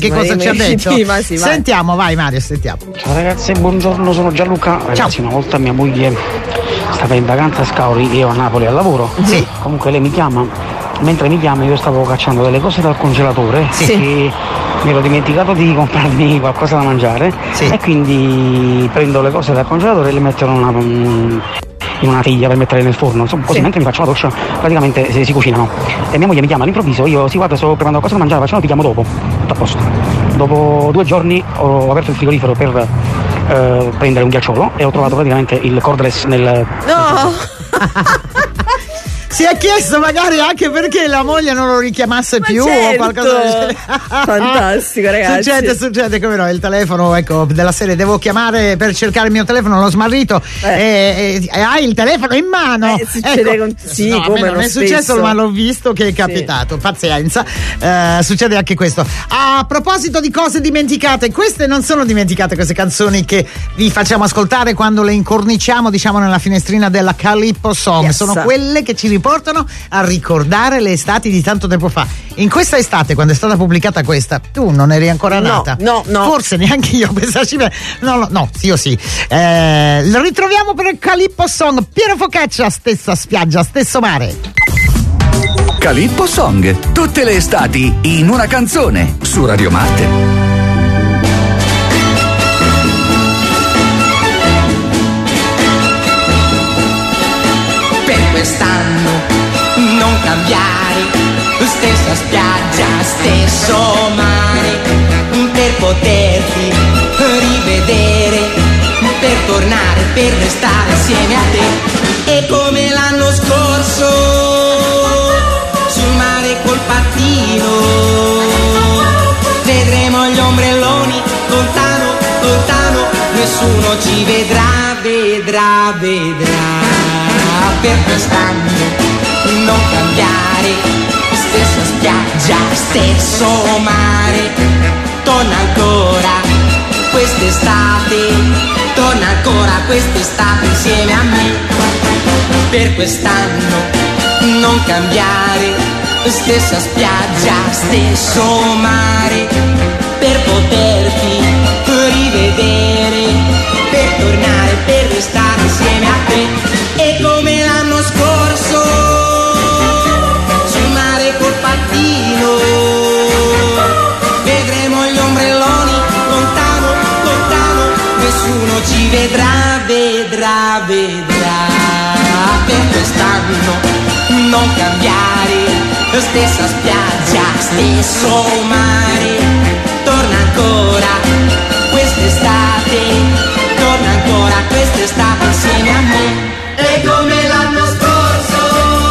che cosa ci ha detto. Sì, sentiamo, vai Mario, sentiamo. Ciao ragazzi, buongiorno, sono Gianluca. Ragazzi, una volta mia moglie stava in vacanza a Scauri, io a Napoli al lavoro. Sì. Comunque lei mi chiama, mentre mi chiama io stavo cacciando delle cose dal congelatore. Sì. Mi ero dimenticato di comprarmi qualcosa da mangiare. Sì. E quindi prendo le cose dal congelatore e le metto in una teglia per mettere nel forno, insomma, così mentre mi faccio la doccia praticamente si cucinano. E mia moglie mi chiama all'improvviso, io guarda, sto preparando qualcosa da mangiare, facciamo, ti chiamo dopo. Tutto a posto. Dopo 2 giorni ho aperto il frigorifero per prendere un ghiacciolo e ho trovato praticamente il cordless nel... No! Si è chiesto magari anche perché la moglie non lo richiamasse più o qualcosa del genere. Fantastico, ragazzi. Succede come no, il telefono, ecco, della serie devo chiamare per cercare il mio telefono, l'ho smarrito e hai il telefono in mano. Succede ecco. sì, no, come non è successo, ma l'ho visto che è capitato. Pazienza, succede anche questo. A proposito di cose dimenticate, queste non sono dimenticate, queste canzoni che vi facciamo ascoltare quando le incorniciamo, diciamo, nella finestrina della Calippo Song. Yes. Sono quelle che ci portano a ricordare le estati di tanto tempo fa. In questa estate, quando è stata pubblicata questa, tu non eri ancora nata. No. Forse neanche io, questa cifra. No, sì o sì. Lo ritroviamo per il Calippo Song. Piero Focaccia, stessa spiaggia, stesso mare. Calippo Song, tutte le estati in una canzone su Radio Marte. Quest'anno non cambiare, stessa spiaggia, stesso mare, per poterti rivedere, per tornare, per restare insieme a te. E come l'anno scorso, sul mare col pattino, vedremo gli ombrelloni, lontano, lontano, nessuno ci vedrà. Per quest'anno non cambiare, stessa spiaggia, stesso mare, torna ancora quest'estate, torna ancora quest'estate insieme a me. Per quest'anno non cambiare, stessa spiaggia, stesso mare, per poterti rivedere, per tornare, per restare insieme a te. E come l'anno scorso, sul mare col pattino, vedremo gli ombrelloni, lontano, lontano, nessuno ci vedrà. Per quest'anno non cambiare, stessa spiaggia, stesso mare, torna ancora quest'estate, torna ancora quest'estate insieme a me. E come l'anno scorso,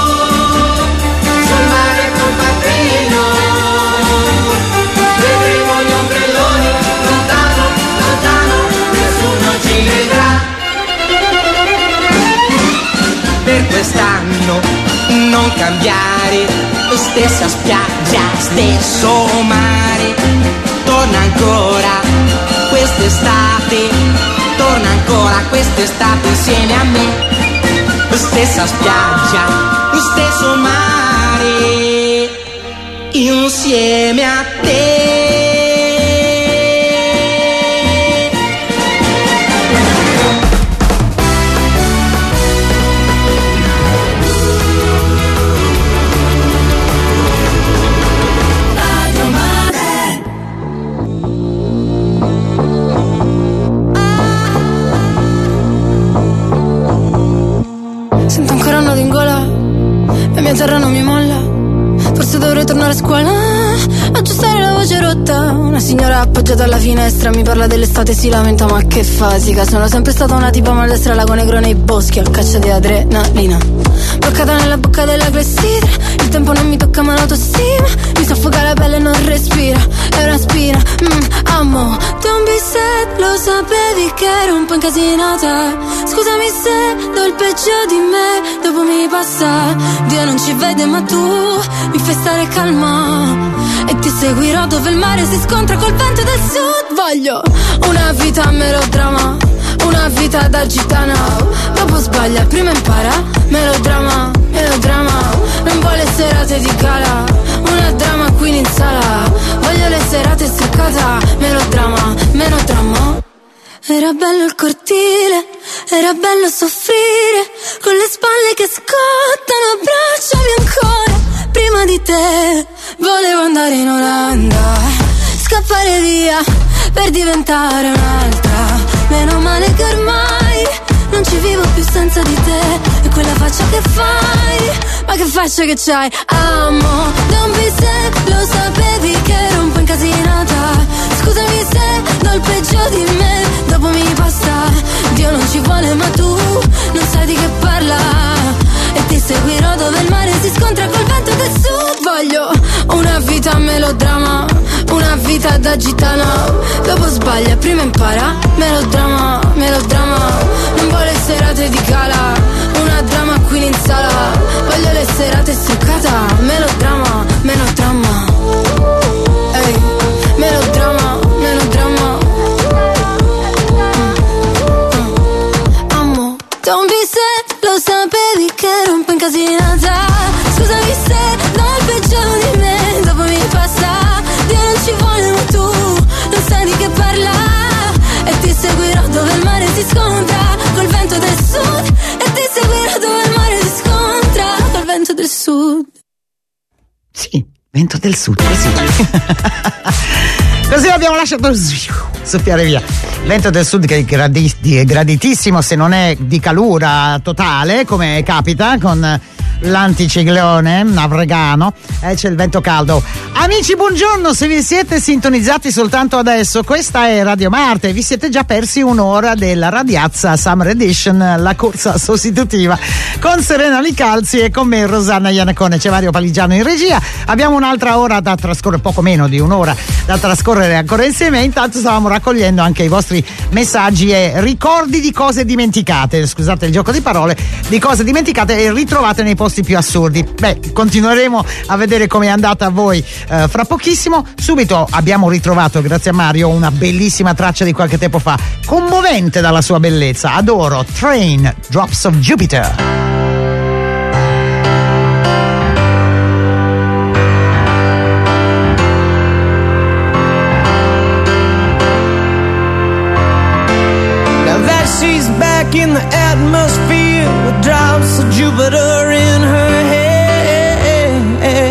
sul mare col pattino, vedremo gli ombrelloni, lontano, lontano, nessuno ci vedrà. Per quest'anno non cambiare, stessa spiaggia, stesso mare, torna ancora quest'estate, torna ancora quest'estate insieme a me. Stessa spiaggia, stesso mare, insieme a te. Sento ancora un nodo in gola, la mia terra non mi molla. Forse dovrei tornare a scuola, aggiustare la voce rotta. Una signora appoggiata alla finestra mi parla dell'estate e si lamenta, ma che fasica. Sono sempre stata una tipa maldestra, lago negro nei boschi, a caccia di adrenalina. Bloccata nella bocca della clessidra, il tempo non mi tocca ma l'autostima. Mi soffoca la pelle e non respira, è una spina. Amo, don't be sad, lo sapevi che ero un po' incasinata. Scusami se do il peggio di me, dopo mi passa. Dio non ci vede ma tu mi fai stare calma. E ti seguirò dove il mare si scontra col vento del sud. Voglio una vita a melodrama, una vita da gitana. Dopo sbaglia, prima impara. Melodrama, melodrama. Non vuole serate di gala, una drama queen in sala. Voglio voglio le serate struccata, melodrama, melodrama. Era bello il cortile, era bello soffrire, con le spalle che scottano, abbracciami ancora. Prima di te volevo andare in Olanda, scappare via per diventare un'altra. Meno male che ormai non ci vivo più senza di te. E quella faccia che fai, ma che faccia che c'hai? Amo, don't be sad, lo sapevi che ero un po' incasinata. Scusami se do il peggio di me, dopo mi passa. Dio non ci vuole ma tu non sai di che parla. E ti seguirò dove il mare si scontra col vento del sud. Voglio una vita melodrama, una vita da gitana. Dopo sbaglia, prima impara. Melodrama, melodrama. Non vuole serate di gala, una drama qui in sala. Voglio le serate struccata. Melodrama, melodrama. Ehi, melodrama, melodrama. Amo, don't be sad, lo sapevi che ero un po' incasinata. Scusami se do il peggio di me, dopo mi passa. Dio non ci vuole ma tu non sai di che parla. E ti seguirò dove il mare si scontra col vento del sud. E ti seguirò dove il mare si scontra col vento del sud. Sì, vento del sud, così. Così l'abbiamo lasciato soffiare via. Vento del sud che è graditissimo, se non è di calura totale, come capita con l'anticiclone navregano, c'è il vento caldo. Amici, buongiorno, se vi siete sintonizzati soltanto adesso, questa è Radio Marte, vi siete già persi un'ora della Radiazza Summer Edition, la corsa sostitutiva con Serena Licalzi e con me Rosanna Iannacone. C'è Mario Paligiano in regia, abbiamo un'altra ora da trascorrere, poco meno di un'ora da trascorrere ancora insieme. Intanto stavamo raccogliendo anche i vostri messaggi e ricordi di cose dimenticate, scusate il gioco di parole, di cose dimenticate e ritrovate nei posti più assurdi. Beh, continueremo a vedere come è andata a voi fra pochissimo. Subito abbiamo ritrovato, grazie a Mario, una bellissima traccia di qualche tempo fa, commovente dalla sua bellezza. Adoro Train, Drops of Jupiter. She's back in the atmosphere with drops of Jupiter in her head.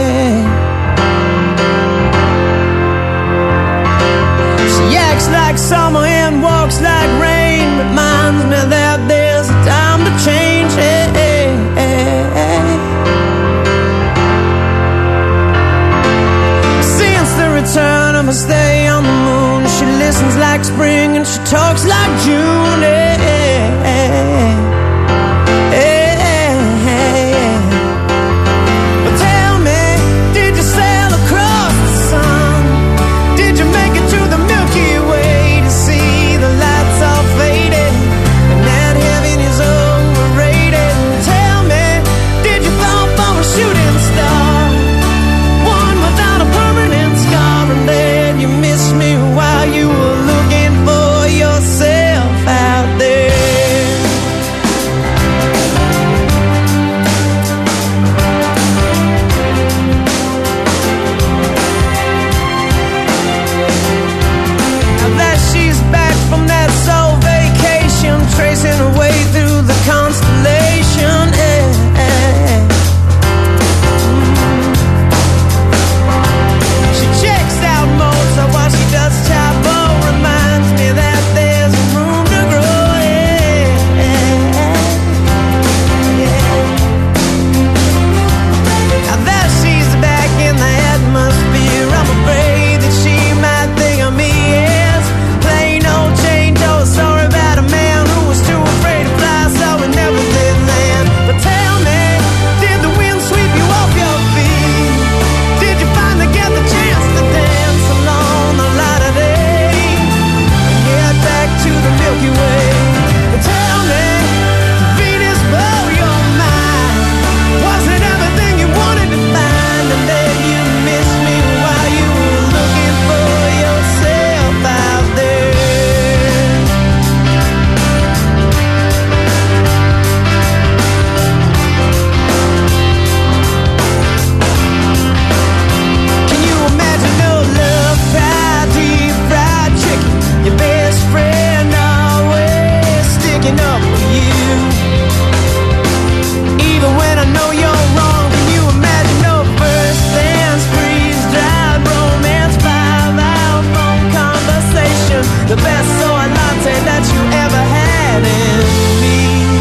She acts like summer and walks like rain, reminds me that there's a time to change. Since the return of her stay on the moon, she listens like spring and she talks like June. But tell me, did you sail across the sun? Did you make it to the Milky Way to see the lights all faded and that heaven is overrated? Tell me, did you fall for a shooting star, one without a permanent scar, and then you missed me while you were looking for yourself out there? sticking up for you. Even when I know you're wrong, can you imagine no first dance, freeze-dried romance, 5-hour phone conversation, the best soy latte that you ever had in me?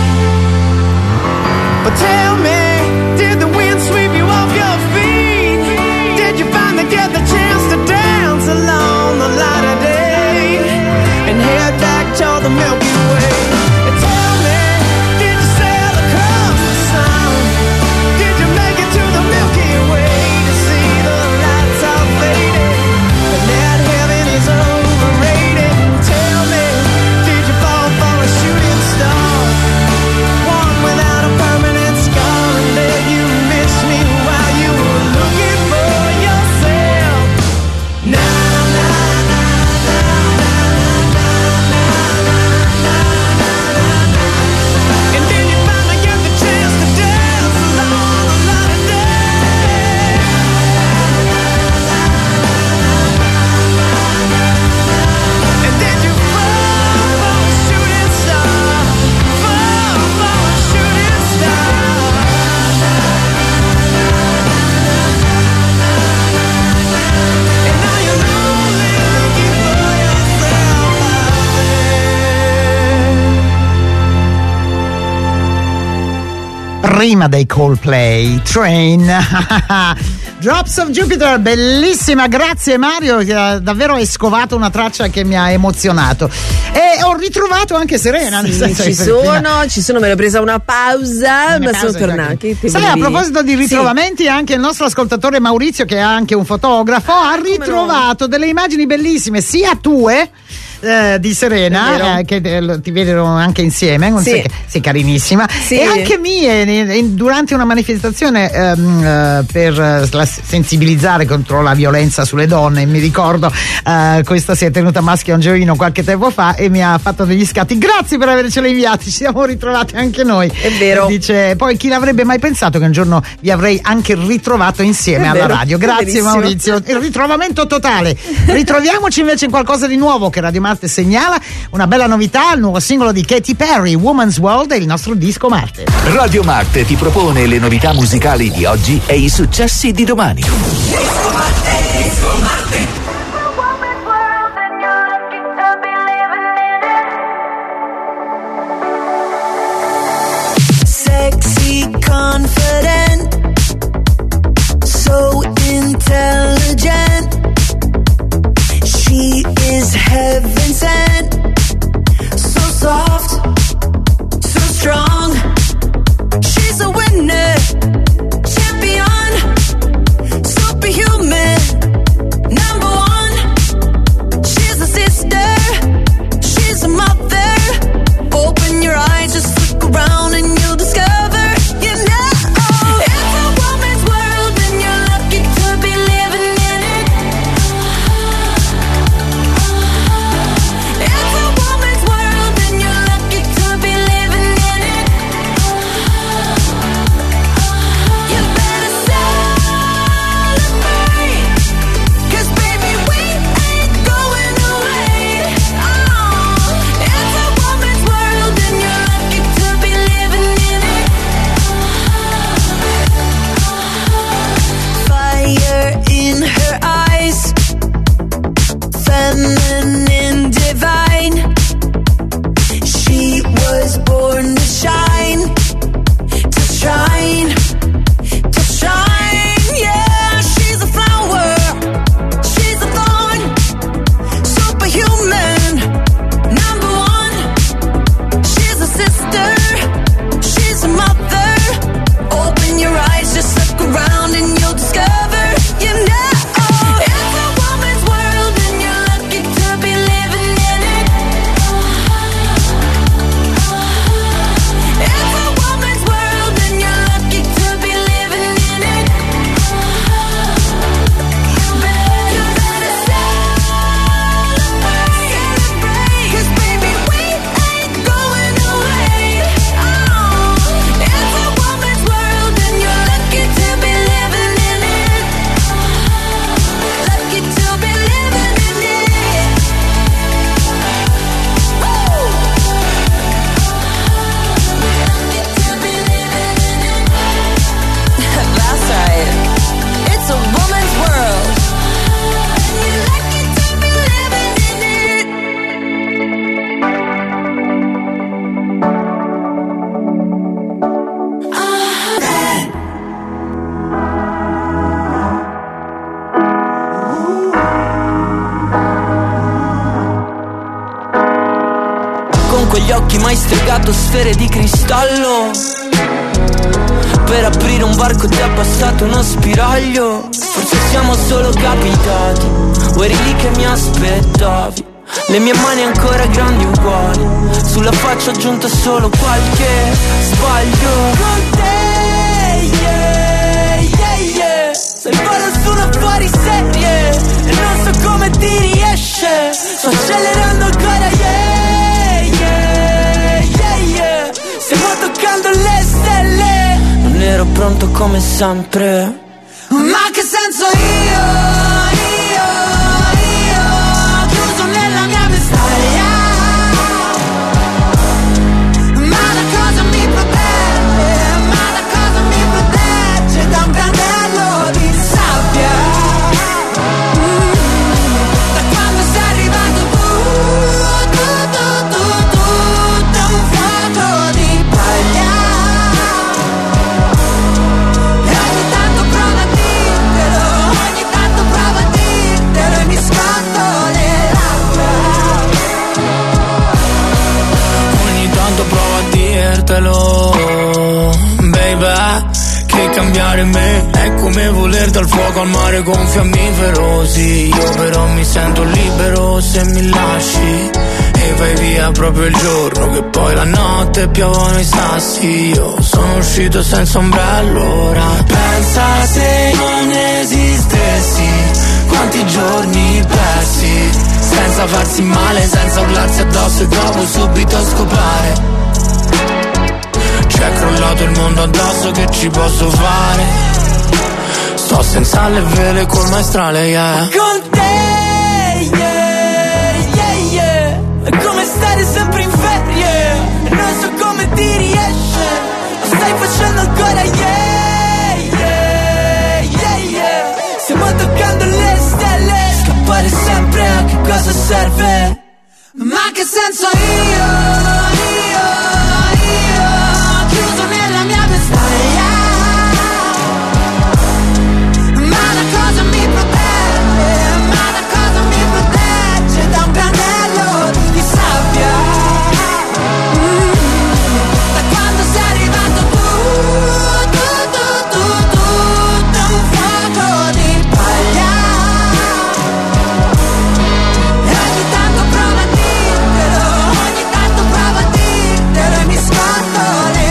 But tell me, did the wind sweep you off your feet? Did you finally get the chance to dance along the light of day and head back toward the Milky Way? And tell me, did you sail across the sun? Did you make it to the Milky Way to see the lights all faded and that heaven is overrated? And tell me, did you fall for a shooting star, one without a permanent scar, and did you miss me while you were looking for yourself? Na na na na na na na na na na. And then you finally get the chance to dance along the light of day. And then you fall for a shooting star, fall for a shooting star. And now you're lonely looking for yourself out there. Prima dei Coldplay, Train. Drops of Jupiter, bellissima, grazie Mario, che davvero hai scovato una traccia che mi ha emozionato. E ho ritrovato anche Serena. Sì, nel senso ci che sono, me l'ho presa una pausa, ma sono tornata. Sai, a proposito di ritrovamenti, anche il nostro ascoltatore Maurizio, che è anche un fotografo, ha ritrovato delle immagini bellissime, sia tue di Serena, che ti vedono anche insieme, sei carinissima, e anche mie durante una manifestazione per sensibilizzare contro la violenza sulle donne. Mi ricordo questa si è tenuta a Maschio Angioino qualche tempo fa e mi ha fatto degli scatti. Grazie per averceli inviati, ci siamo ritrovati anche noi. È vero. Dice, poi chi l'avrebbe mai pensato che un giorno vi avrei anche ritrovato insieme alla radio. Grazie Verissimo. Maurizio, il ritrovamento totale. Ritroviamoci invece in qualcosa di nuovo che Radio Marte segnala, una bella novità, il nuovo singolo di Katy Perry, Woman's World, è il nostro disco Marte. Radio Marte ti propone le novità musicali di oggi e i successi di domani. Disco Marte. Sexy, confident, so intelligent. She is heaven sent, so soft, so strong. She's a winner, champion, superhuman, number one. con quegli occhi mai stregato sfere di cristallo. Per aprire un varco ti è bastato uno spiraglio. Forse siamo solo capitati, o eri lì che mi aspettavi. Le mie mani ancora grandi uguali, sulla faccia ho aggiunto solo qualche sbaglio. Con te, yeah, yeah, yeah. Sei fuori su una fuori serie e non so come ti riesce. Sto accelerando ancora, yeah, yeah, yeah, yeah. Stiamo toccando le stelle. Non ero pronto come sempre. Ma che senso chiuso nella mia vestaglia. Ma da cosa mi protegge da un prandello di sabbia. Da quando sei arrivato tu da un fuoco di paglia. Baby, che cambiare me è come voler dal fuoco al mare con fiammifero. Sì, io però mi sento libero se mi lasci e vai via proprio il giorno che poi la notte piovono i sassi. Io sono uscito senza ombrello ora. Pensa se non esistessi, quanti giorni persi senza farsi male, senza urlarsi addosso e dopo subito scopare. C'è crollato il mondo addosso, che ci posso fare? Sto senza le vele col maestrale, yeah. Con te, yeah, yeah, yeah. È come stare sempre in ferie e non so come ti riesce. Lo stai facendo ancora, yeah, yeah, yeah, yeah. Stiamo toccando le stelle. Scappare sempre, a che cosa serve? Ma che senso chiuso nella mia vestaglia. Ma da cosa mi protegge da un prandello di sabbia. Da quando sei arrivato tu da un fuoco di paglia. E ogni tanto prova a dirtelo e mi scotto le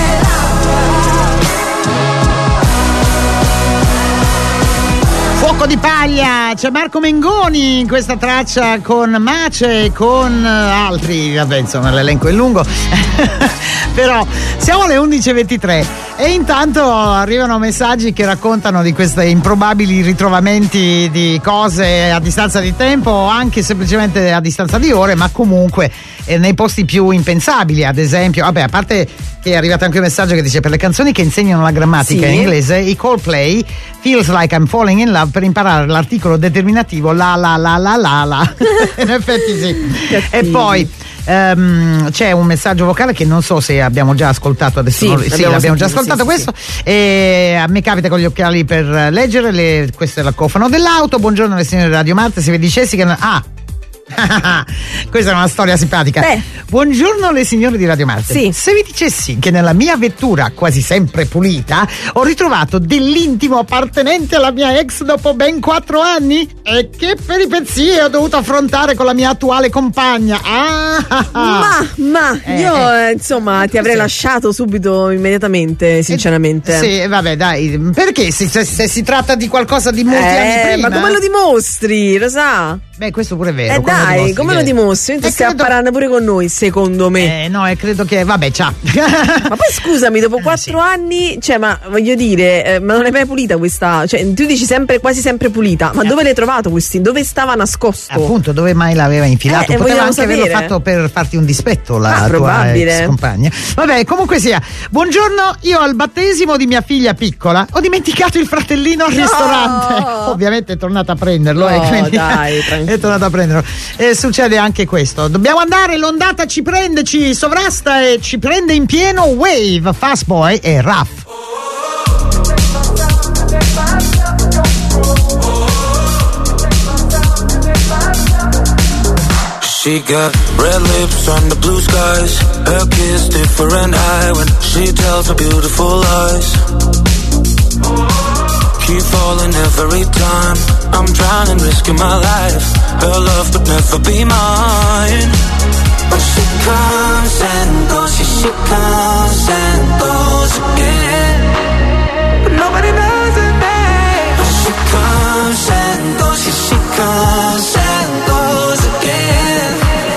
Fuoco di paglia, c'è Marco Mengoni in questa traccia con Mace e con altri, vabbè insomma l'elenco è lungo. Però siamo alle 11:23 e intanto arrivano messaggi che raccontano di questi improbabili ritrovamenti di cose a distanza di tempo o anche semplicemente a distanza di ore, ma comunque nei posti più impensabili. Ad esempio, vabbè, a parte che è arrivato anche un messaggio che dice: per le canzoni che insegnano la grammatica in inglese, i Coldplay Feels Like I'm Falling in Love per imparare l'articolo determinativo la. In effetti sì. E poi c'è un messaggio vocale che non so se abbiamo già ascoltato adesso. Sì, l'abbiamo già ascoltato questo. E a me capita con gli occhiali per leggere, questo è il cofano dell'auto. Buongiorno alle signore Radio Marte, se vi dicessi che questa è una storia simpatica. Buongiorno alle signore di Radio Marte. Se vi dicessi che nella mia vettura, quasi sempre pulita, ho ritrovato dell'intimo appartenente alla mia ex dopo ben 4 anni, e che peripezie ho dovuto affrontare con la mia attuale compagna. Io insomma ti avrei lasciato subito, immediatamente, sinceramente. Sì, vabbè, dai, perché se si tratta di qualcosa di molti anni prima. Ma come lo dimostri, lo sa? Beh, questo pure è vero. Dai, come lo dimostri? Tu stai apparando pure con noi, secondo me. No, e credo che, vabbè, ciao. Ma poi scusami, dopo 4 anni, cioè, ma voglio dire, ma non è mai pulita questa? Cioè, tu dici sempre, quasi sempre pulita, ma dove l'hai trovato questi? Dove stava nascosto? Appunto, dove mai l'aveva infilato? Poteva anche averlo fatto per farti un dispetto la tua ex compagna. Vabbè, comunque sia. Buongiorno, io al battesimo di mia figlia piccola ho dimenticato il fratellino al ristorante. Ovviamente è tornata a prenderlo. Quindi dai, è tornata a prenderlo. Succede anche questo. Dobbiamo andare, l'ondata ci prende, ci sovrasta e ci prende in pieno. Wave, Fast Boy e Ruff. She got red lips on the blue skies. Her kiss different high when she tells her beautiful lies. Keep falling every time. I'm drowning, risking my life. Her love could never be mine. But she comes and goes, yeah, she comes and goes again. But nobody knows her name. But she comes and goes, yeah, she comes and goes again.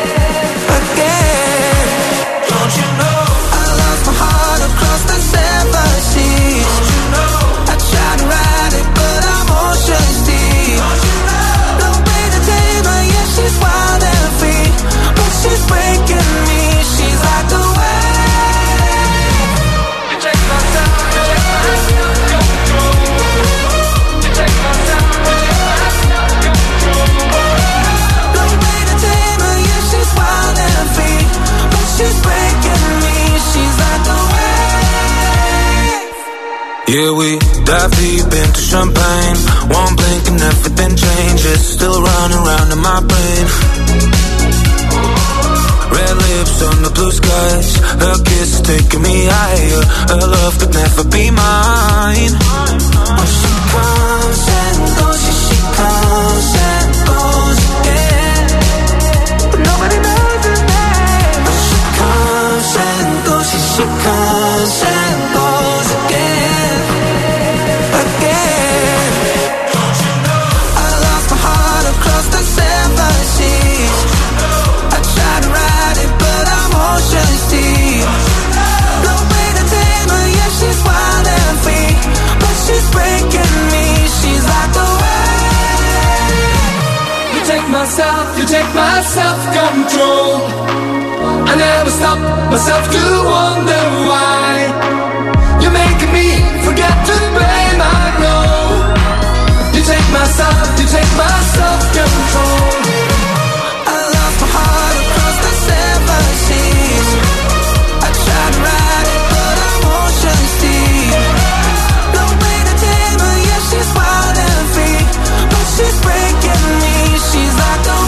Again. Don't you know I lost my heart across the 7 seas? Don't you know I tried to ride it, but I'm ocean's deep. Don't you know no way to tame her, yeah, she's wild and free. But she's breaking me, she's like a wave. You take my time, you take my self-control. You take my time, you take my self-control. No way to tame her, yeah, she's wild and free. But she's breaking me, she's like a wave. Yeah, we dive deep into champagne. One blink and everything changes. Still running around in my brain. Red lips on the blue skies. Her kiss is taking me higher. Her love could never be mine. But she comes and goes, yeah, she comes and goes again. But nobody knows her name. But she comes and goes, yeah, she comes and goes again. Again. Don't you know I lost my heart across the 7 seas? I tried to ride it, but I'm ocean's deep. No way to tame her, yeah, she's wild and free. But she's breaking me, she's like a wave. You take my self-control. I never stop myself to wonder why. You're making me forget to blame, I know. You take my self-control. I lost my heart across the 7 seas. I tried to ride it, but I'm ocean's deep. No way to tame her, yeah, she's wild and free. But she's breaking me, she's like a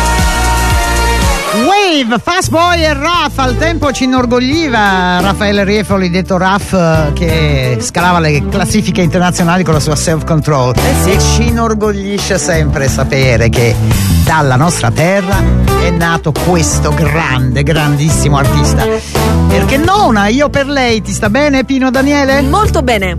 Wave, Fast Boy e Raff. Al tempo ci inorgogliva Raffaele Riefoli, detto Raff, che scalava le classifiche internazionali con la sua Self-Control. E ci inorgoglisce sempre sapere che dalla nostra terra è nato questo grandissimo artista. Perché Nona, io per lei. Ti sta bene, Pino Daniele? Molto bene.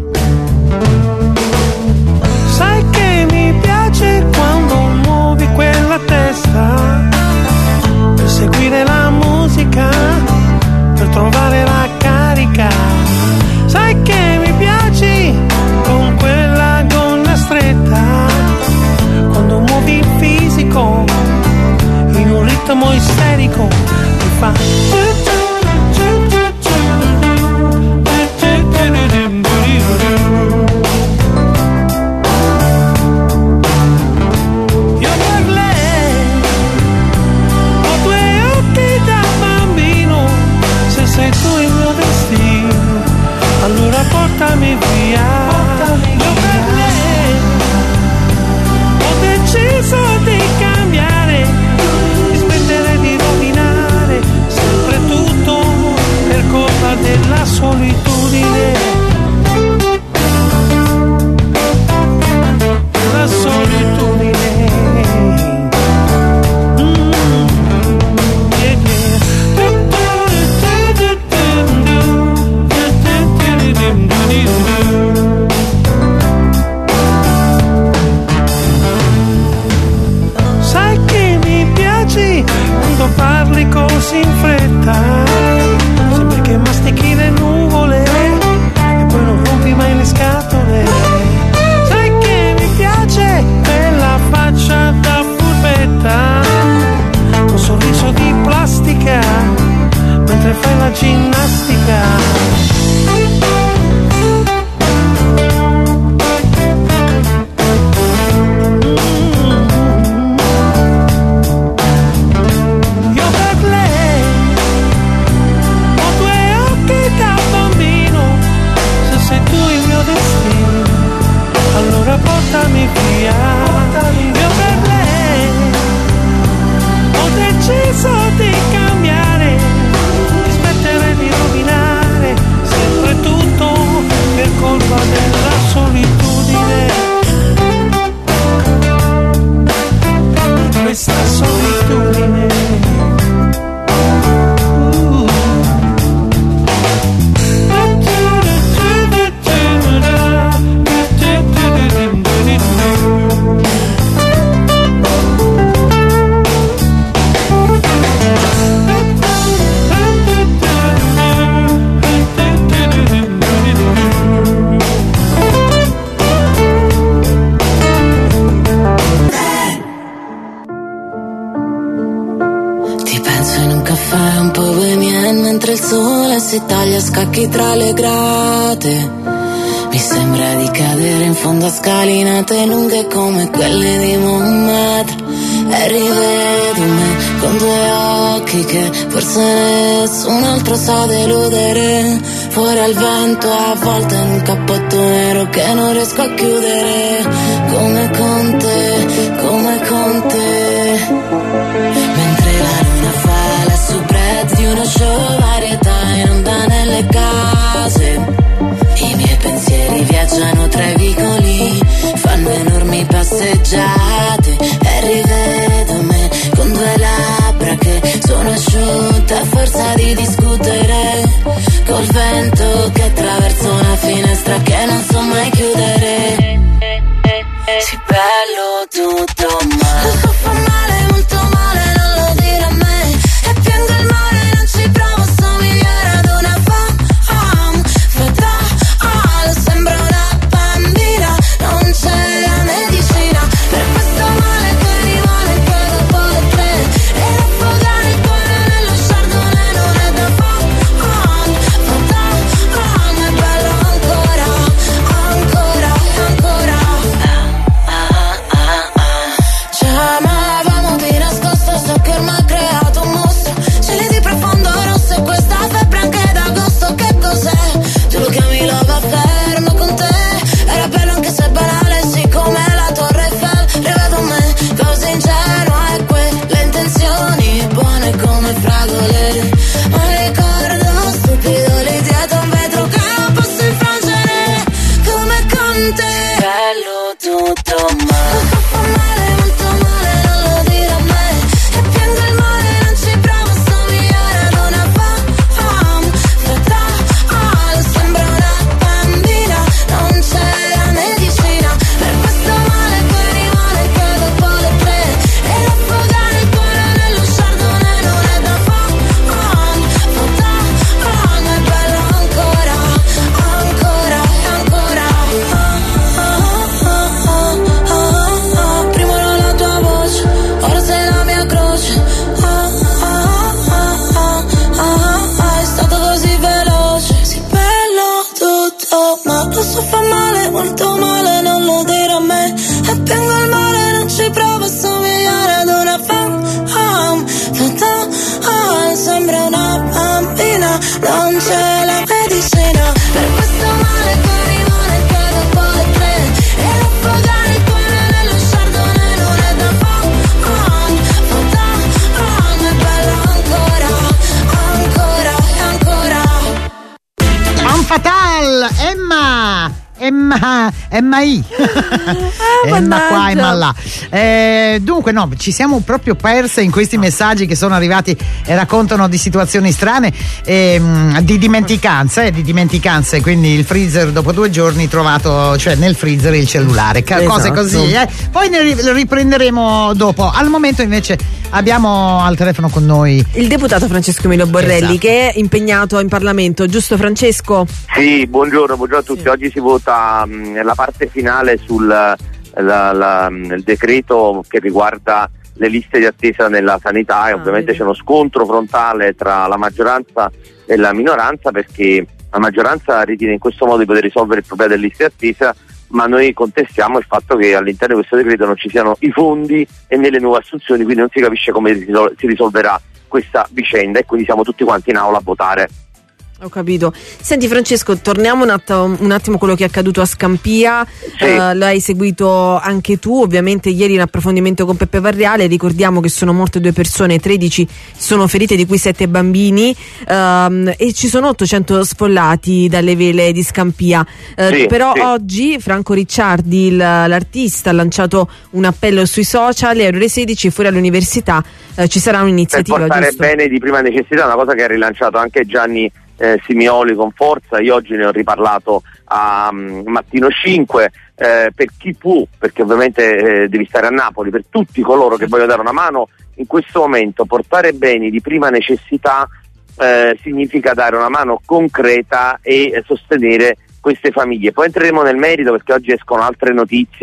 Sai che mi piace quando muovi quella testa per seguire la musica, per trovare la carica. Sai che mi piaci con quella gonna stretta, quando muovi il fisico in un ritmo isterico, mi fa allora portami via, io per lei ho deciso di cambiare, di smettere di rovinare sempre tutto per colpa della solitudine, la solitudine. Sai che mi piaci quando parli così in fretta, sembra che mastichi le nuvole e poi non rompi mai le scatole. Sai che mi piace quella faccia da furbetta, un sorriso di plastica mentre fai la ginnastica. Io per lei ho deciso weekend mentre il sole si taglia a scacchi tra le grate. Mi sembra di cadere in fondo a scalinate lunghe come quelle di Montmartre. E rivedo me con due occhi che forse nessun altro sa deludere. Fuori al vento avvolto in un cappotto nero che non riesco a chiudere. Come con te, come con te. Mentre la luna fa la soubrette di uno show varietà in onda nelle case. I miei pensieri viaggiano tra i vicoli, fanno enormi passeggiate. E rivedo me con due labbra che sono asciutte a forza di discutere, col vento che attraversa una finestra che non so mai chiudere. Sì, bello tutto ma lo so fa male, molto male, non lo dire a me. E piango il mare, non ci provo a somigliare ad una fata. Sembra una bambina, non c'è la medicina per questo male che rimane poi dopo le 3. E affogare il cuore nello chardonnay non è da è bello ancora, ancora, ancora. Ci amavamo di nascosto, so che ormai ha creato un mostro. Cieli di profondo rosso e questa febbre anche d'agosto. Che cos'è? Tu lo chiami love affair, ma con te era bello anche se banale, sì come la Torre Eiffel. Rivedo me, così ingenua e quelle intenzioni buone come fragole. Ma ricordo stupido lì dietro un vetro che non posso infrangere. Come con te, bello tutto ma lo so fa male, molto male, non lo dire a me. E piango il mare, non ci provo a somigliare ad una sembra una bambina, non c'è la medicina per questo male che rimane che dopo le 3. E affogare il cuore nello chardonnay non è da è bello ancora, ancora, ancora. Prima era la tua voce, ora sei la mia croce. È stato così veloce, sì bello tutto ma lo so fa male, molto male, non lo dire a me. E piango il mare, non ci provo a somigliare ad una sembra una bambina, non c'è la medicina per questo male che rimane che dopo le 3. E affogare il cuore nello chardonnay non è da è bello ancora, ancora, ancora. Man Fatal, Emma I. Emma qua, Emma là. Dunque no, ci siamo proprio perse in questi messaggi che sono arrivati e raccontano di situazioni strane, di dimenticanze, quindi il freezer dopo 2 giorni trovato, cioè nel freezer il cellulare, cose così, poi ne riprenderemo dopo. Al momento invece abbiamo al telefono con noi il deputato Francesco Emilio Borrelli, esatto, che è impegnato in Parlamento, giusto Francesco? Sì, buongiorno a tutti. Sì. Oggi si vota la parte finale sul il decreto che riguarda le liste di attesa nella sanità, e ovviamente c'è uno scontro frontale tra la maggioranza e la minoranza, perché la maggioranza ritiene in questo modo di poter risolvere il problema delle liste di attesa, ma noi contestiamo il fatto che all'interno di questo decreto non ci siano i fondi e nelle nuove assunzioni, quindi non si capisce come si risolverà questa vicenda, e quindi siamo tutti quanti in aula a votare. Ho capito. Senti Francesco, torniamo un attimo a quello che è accaduto a Scampia. Sì. L'hai seguito anche tu, ovviamente ieri in approfondimento con Peppe Varriale. Ricordiamo che sono morte 2 persone, 13 sono ferite, di cui 7 bambini, e ci sono 800 sfollati dalle vele di Scampia. Però oggi Franco Ricciardi, l'artista, ha lanciato un appello sui social, e alle ore 16 fuori all'università ci sarà un'iniziativa per portare giusto? bene di prima necessità, una cosa che ha rilanciato anche Gianni Simioli con forza. Io oggi ne ho riparlato a Mattino 5, per chi può, perché ovviamente devi stare a Napoli, per tutti coloro che vogliono dare una mano in questo momento. Portare beni di prima necessità significa dare una mano concreta e sostenere queste famiglie. Poi entreremo nel merito, perché oggi escono altre notizie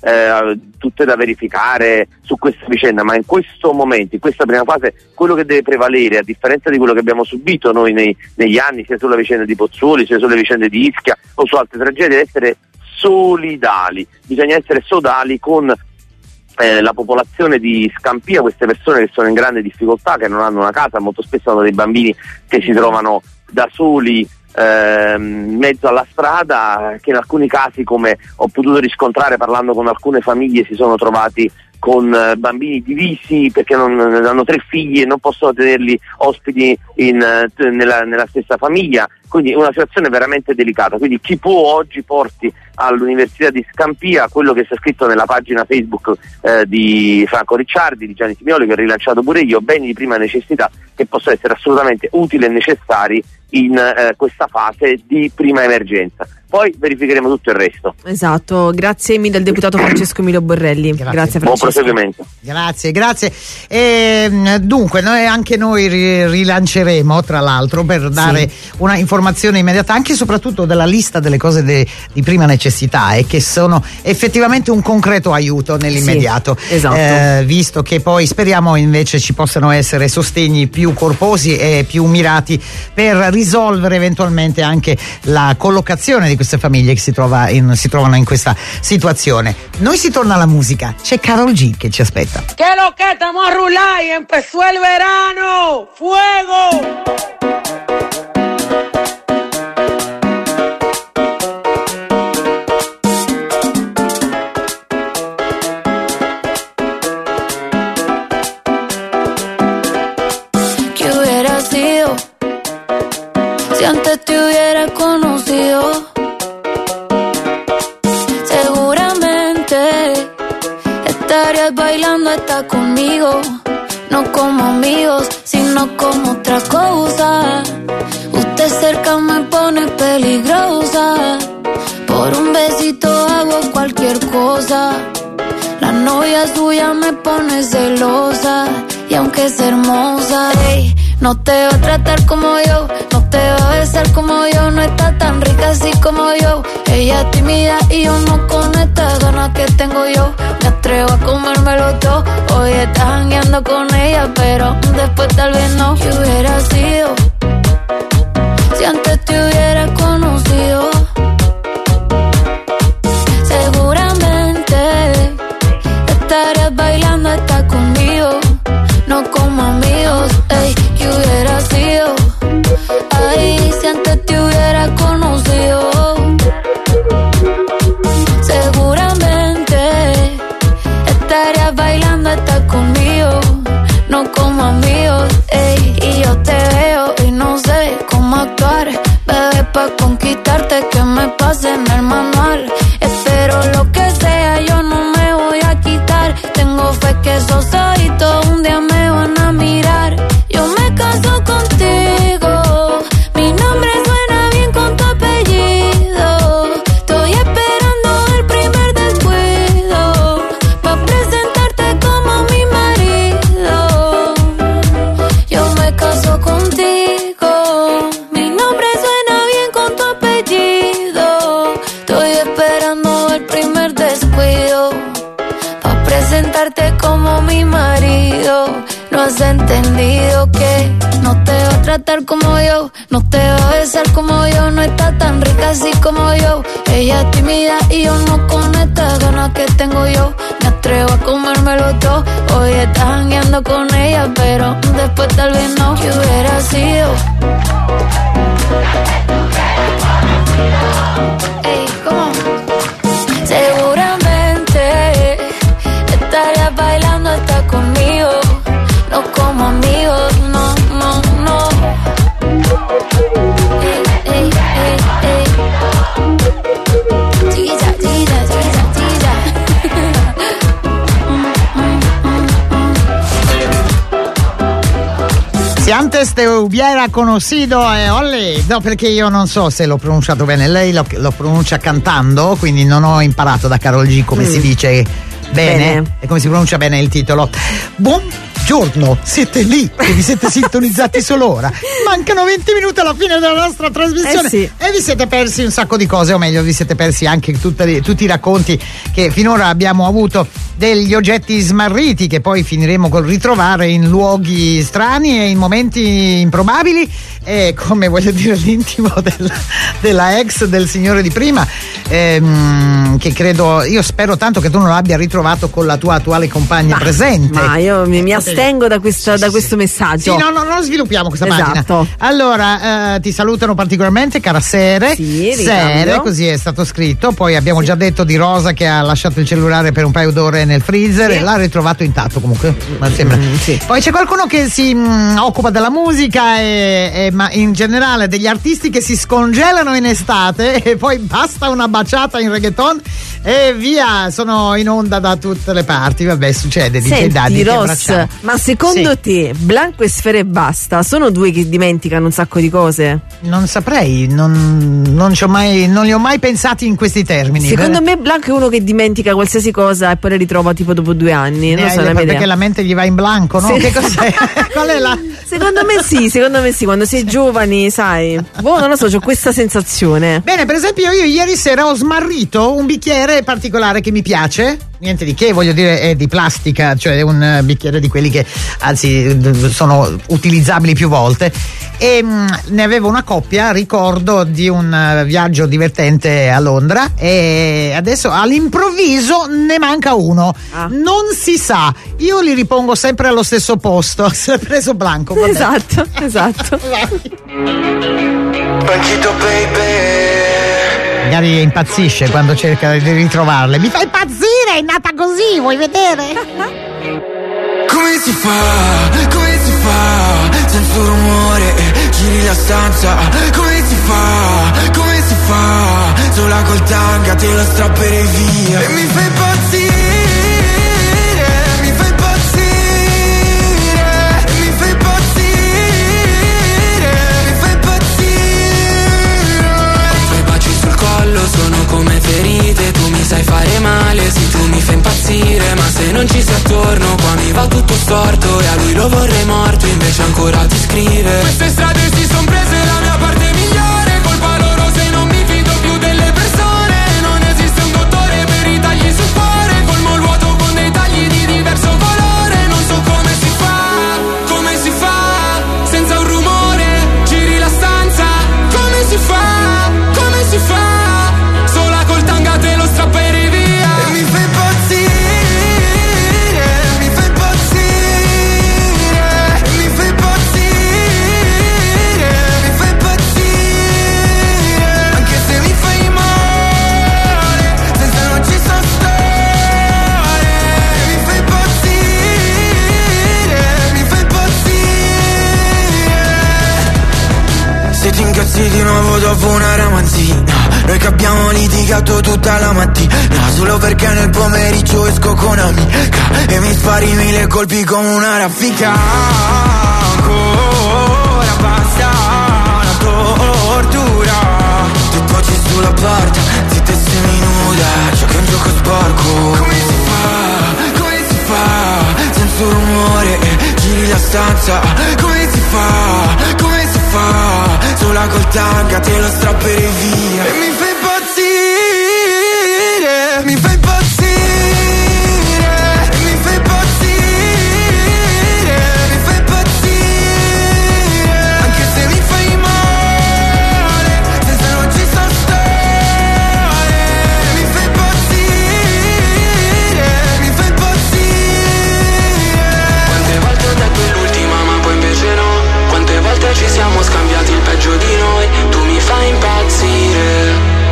tutte da verificare su questa vicenda, ma in questo momento, in questa prima fase, quello che deve prevalere, a differenza di quello che abbiamo subito noi negli anni, sia sulla vicenda di Pozzuoli, sia sulle vicende di Ischia o su altre tragedie, deve essere solidali, bisogna essere sodali con la popolazione di Scampia, queste persone che sono in grande difficoltà, che non hanno una casa, molto spesso hanno dei bambini che si trovano da soli in mezzo alla strada, che in alcuni casi, come ho potuto riscontrare parlando con alcune famiglie, si sono trovati con bambini divisi perché hanno 3 figli e non possono tenerli ospiti nella stessa famiglia, quindi è una situazione veramente delicata. Quindi chi può oggi porti all'Università di Scampia quello che sta scritto nella pagina Facebook di Franco Ricciardi, di Gianni Simioli, che ho rilanciato pure io, beni di prima necessità che possono essere assolutamente utili e necessari in questa fase di prima emergenza. Poi verificheremo tutto il resto. Esatto, grazie mille al deputato Francesco Emilio Borrelli. Grazie Buon Francesco. proseguimento. Grazie. Dunque anche noi rilanceremo, tra l'altro, per dare una informazione immediata anche e soprattutto della lista delle cose di prima necessità e che sono effettivamente un concreto aiuto nell'immediato. Sì, esatto. Visto che poi speriamo invece ci possano essere sostegni più corposi e più mirati per risolvere eventualmente anche la collocazione di queste famiglie che si trovano in questa situazione. Noi si torna alla musica, c'è Karol G che ci aspetta. ¿Qué lo que estamos a rular y empezó el verano? ¡Fuego! ¿Qué hubiera sido si antes te hubiera conocido? Seguramente estarías bailando hasta conmigo, no como amigos, sino como otra cosa. Usted cerca me pone peligrosa, por un besito hago cualquier cosa. La novia suya me pone celosa, y aunque es hermosa, ey, no te va a tratar como yo, no te va a besar como yo, no está tan rica así como yo. Ella es tímida y yo no, con estas ganas que tengo yo me atrevo a comérmelo todo. Hoy estás jangueando con ella, pero después tal vez no. ¿Qué hubiera sido si antes te hubiera conocido? Seguramente estarías bailando hasta conmigo, no como amigos, ey. ¿Qué hubiera sido? Ay, si antes te hubiera conocido. Seguramente estarías bailando hasta conmigo, no como amigos, ey. Y yo te veo y no sé cómo actuar, bebé, pa' conquistarte que me pase en el manual. Espero lo que sea, yo no me voy a quitar. Tengo fe que esos ojitos un día me van a mirar. Yo me caso contigo, mi nombre suena bien con tu apellido. Estoy esperando el primer descuido pa' presentarte como mi marido. Yo me caso contigo, mi nombre suena bien con tu apellido. Estoy esperando el primer descuido pa' presentarte como mi marido. No has entendido que no te va a tratar como yo, no te va a besar como yo, no está tan rica así como yo. Ella es tímida y yo no, con estas ganas que tengo yo me atrevo a comérmelo todo. Hoy estás jangueando con ella, pero después tal vez no. ¿Qué hubiera sido? Ey, ¿cómo? Seguramente estarías bailando hasta conmigo, no como amigos, no. Ey, ey, ey, ey. Chiquilla. Si antes te hubiera conocido, olè, no, perché io non so se l'ho pronunciato bene, lei lo pronuncia cantando, quindi non ho imparato da Karol G come si dice bene e come si pronuncia bene il titolo. Buongiorno, siete lì che vi siete sintonizzati solo ora. Mancano 20 minuti alla fine della nostra trasmissione e vi siete persi un sacco di cose, o meglio vi siete persi anche tutti i racconti che finora abbiamo avuto degli oggetti smarriti che poi finiremo col ritrovare in luoghi strani e in momenti improbabili, e come voglio dire l'intimo della ex del signore di prima, che credo, io spero tanto che tu non l'abbia ritrovato con la tua attuale compagna presente. Ma io mi astengo da questo messaggio. Sì, non sviluppiamo questa esatto. pagina. Allora, ti salutano particolarmente, cara Sere. Sere, così è stato scritto. Poi abbiamo già detto di Rosa che ha lasciato il cellulare per un paio d'ore nel freezer e l'ha ritrovato intatto comunque, sembra. Poi c'è qualcuno che si occupa della musica ma in generale degli artisti che si scongelano in estate e poi basta una baciata in reggaeton e via, sono in onda da tutte le parti. Vabbè, succede. Senti, Ross, ma secondo te Blanco e Sfera e Basta sono due che dimenticano un sacco di cose? Non saprei, non li ho mai pensati in questi termini. Secondo me Blanco è uno che dimentica qualsiasi cosa e poi la ritrova tipo dopo 2 anni. Non so, perché la mente gli va in blanco, no? Che cos'è? Qual è la... Secondo me sì, quando si è giovani, sai. Non lo so, ho questa sensazione. Bene, per esempio io ieri sera ho smarrito un bicchiere particolare che mi piace. Niente di che, voglio dire, è di plastica, cioè è un bicchiere di quelli che anzi sono utilizzabili più volte, e ne avevo una coppia, ricordo di un viaggio divertente a Londra, e adesso all'improvviso ne manca uno. Non si sa, io li ripongo sempre allo stesso posto. Si è preso Blanco, vabbè. Esatto. Banchito baby, magari impazzisce quando cerca di ritrovarle. Mi fa impazzire, è nata così, vuoi vedere? come si fa, senza un rumore, giri la stanza, come si fa, sola col tanga te lo strapperei via, e mi fai impazzire. Sono come ferite, tu mi sai fare male, sì tu mi fai impazzire, ma se non ci sei attorno qua mi va tutto storto, e a lui lo vorrei morto, invece ancora ti scrive. Queste strade si son prese la mia parte migliore, colpa loro se non mi fido più delle persone, non esiste un dottore per i tagli sul cuore, colmo il vuoto con dei tagli di diverso colore, non so come si fa, senza un rumore, giri la stanza, come si fa, sola col tanga te lo strapperei via, e mi fai impazzire, anche se mi fai male, senza non ci so stare, mi fai impazzire. Se ti incazzi di nuovo dopo una ramanzina, noi che abbiamo litigato tutta la mattina, solo perché nel pomeriggio esco con amica e mi spari 1000 colpi come una raffica. Ancora basta una tortura, ti poggi sulla porta, zitta e seminuda, giochi un gioco sporco. Come si fa, senza un rumore, giri la stanza, come si fa, sola col tanga te lo strapperei via, e mi fai impazzire, mi fai impazzire, anche se mi fai male, senza non ci so stare, mi fai impazzire. Quante volte ho detto è l'ultima ma poi invece no, quante volte ci siamo scambiati il peggio di noi, tu mi fai impazzire.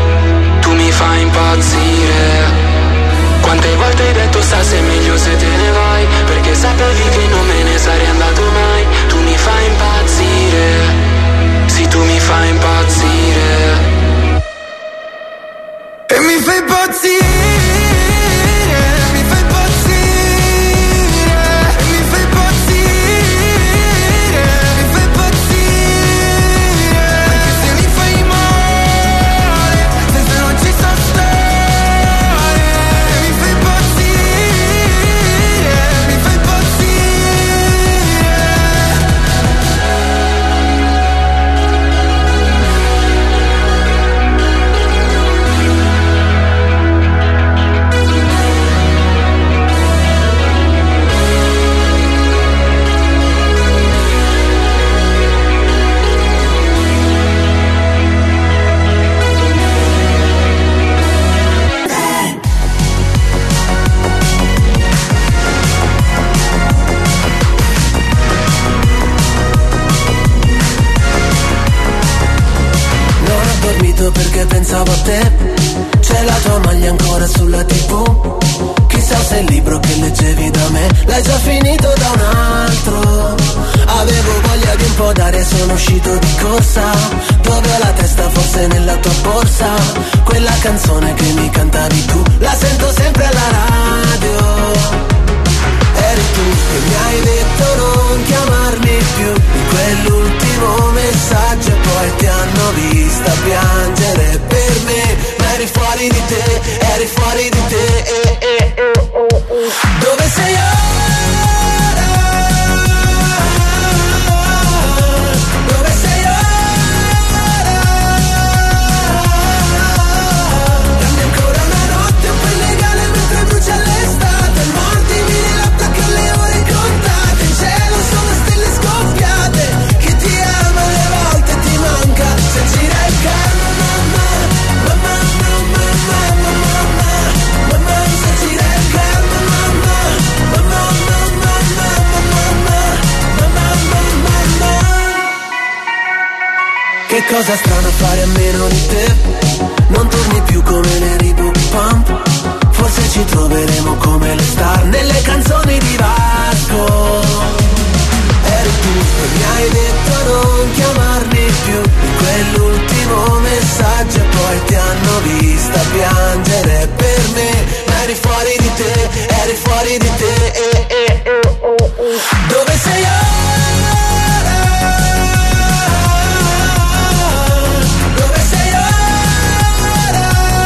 sorriso perché pensavo a te. C'è la tua maglia ancora sulla TV. Chissà se il libro che leggevi da me l'hai già finito da un altro. Avevo voglia di un po' d'aria, sono uscito di corsa. Dove ho la testa, forse nella tua borsa. Quella canzone che mi cantavi tu, la sento sempre alla radio. Eri tu che mi hai detto non chiamarmi più, in quell'ultimo messaggio, poi ti hanno vista piangere per me. Ma eri fuori di te, eri fuori di te. Dove sei ora? Dove sei ora? Dammi ancora una notte un po' illegale mentre brucia l'estate. Mordimi nella placca alle ore contate. In cielo sono stelle scoppiate. Chi ti ama alle volte ti manca. Se gira il karma, mamma, mamma, mamma, mamma, mamma, mamma, se gira il karma, mamma, mamma, mamma, mamma, mamma, mamma, mamma. Che cosa strana fare a meno di te. Non torni più come nei reboot pump. Forse ci troveremo come le star nelle canzoni di Vasco. Eri tu che mi hai detto non chiamarmi più, in quell'ultimo messaggio, e poi ti hanno vista piangere per me. Ma eri fuori di te, eri fuori di te. Dove sei ora? Dove sei ora?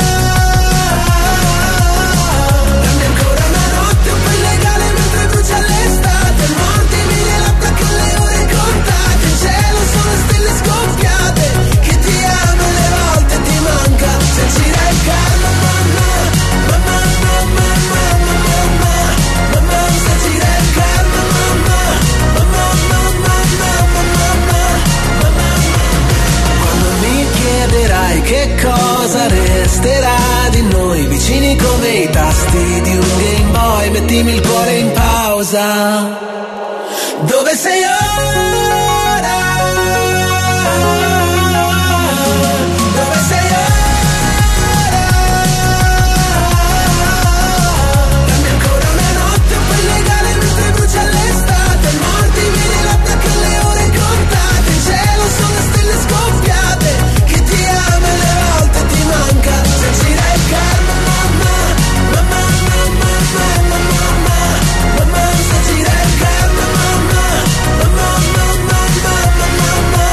Dammi ancora una notte un po' illegale mentre brucia l'estate. Mordimi nella placca alle ore contate. In cielo sono stelle scoppiate. Chi ti ama alle volte ti manca. Se gira il karma, mamma, mamma, mamma, mamma, mamma, mamma, se gira il karma, mamma, mamma, mamma, mamma, mamma, mamma. Quando mi chiederai che cosa resterà di noi, vicini come i tasti di un Game Boy, mettimi il cuore in pausa. Dove sei ora? Dove sei ora? Dammi ancora una notte un po' illegale mentre brucia l'estate. Mordimi nella placca alle ore contate. In cielo sono stelle scoppiate. Chi ti ama alle volte ti manca. Se gira il karma, mamma, mamma, mamma, mamma, mamma, mamma, se gira il karma, mamma, mamma, mamma, mamma, mamma.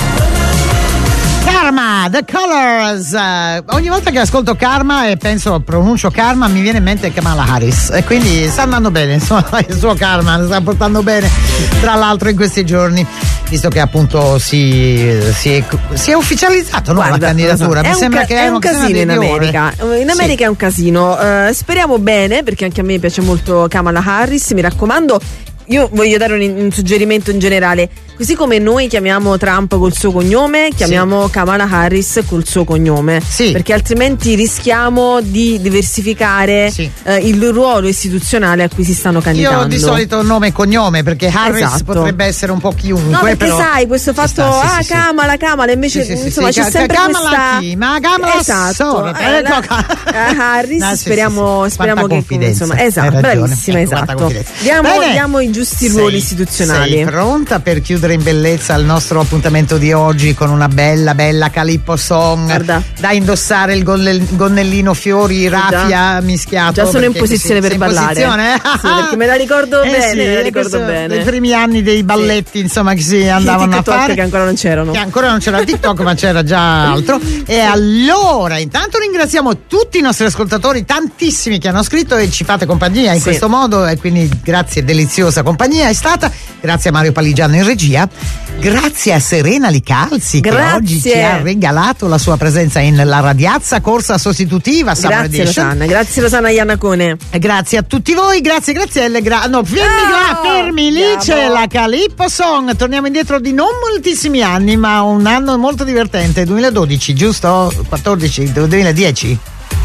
Karma, The Colors. Ogni volta che ascolto Karma e pronuncio Karma, mi viene in mente Kamala Harris. E quindi sta andando bene, insomma, il suo Karma lo sta portando bene, tra l'altro in questi giorni, visto che appunto si è ufficializzato, no, la candidatura. Mi sembra che è un casino in America. In America è un casino. Speriamo bene, perché anche a me piace molto Kamala Harris. Mi raccomando, io voglio dare un suggerimento in generale. Così come noi chiamiamo Trump col suo cognome, chiamiamo Kamala Harris col suo cognome. Sì. Perché altrimenti rischiamo di diversificare il ruolo istituzionale a cui si stanno candidando. Io di solito nome e cognome, perché Harris potrebbe essere un po' chiunque. No, perché però sai, questo fatto, Kamala, invece insomma c'è sempre Kamala questa... chi? Ma Kamala Harris, speriamo che insomma, esatto, bravissima, esatto. Diamo i giusti ruoli istituzionali. Sei pronta per chiudere in bellezza il nostro appuntamento di oggi con una bella Calippo Song da indossare il gonnellino fiori raffia mischiato? Già sono in posizione per ballare. Sì, perché me la ricordo bene. Nei primi anni dei balletti, insomma, che si andavano a fare, che ancora non c'erano. Che ancora non c'era TikTok, ma c'era già altro. E allora, intanto ringraziamo tutti i nostri ascoltatori, tantissimi che hanno scritto e ci fate compagnia in questo modo, e quindi grazie, deliziosa compagnia è stata. Grazie a Mario Paligiano in regia. Grazie a Serena Licalzi che oggi ci ha regalato la sua presenza in La Radiazza, corsa sostitutiva. Grazie Rosanna Iannacone. E grazie a tutti voi, grazie Grazielle. Fermi lì, c'è la Calippo Song. Torniamo indietro di non moltissimi anni, ma un anno molto divertente, 2012, giusto? 14, 2010.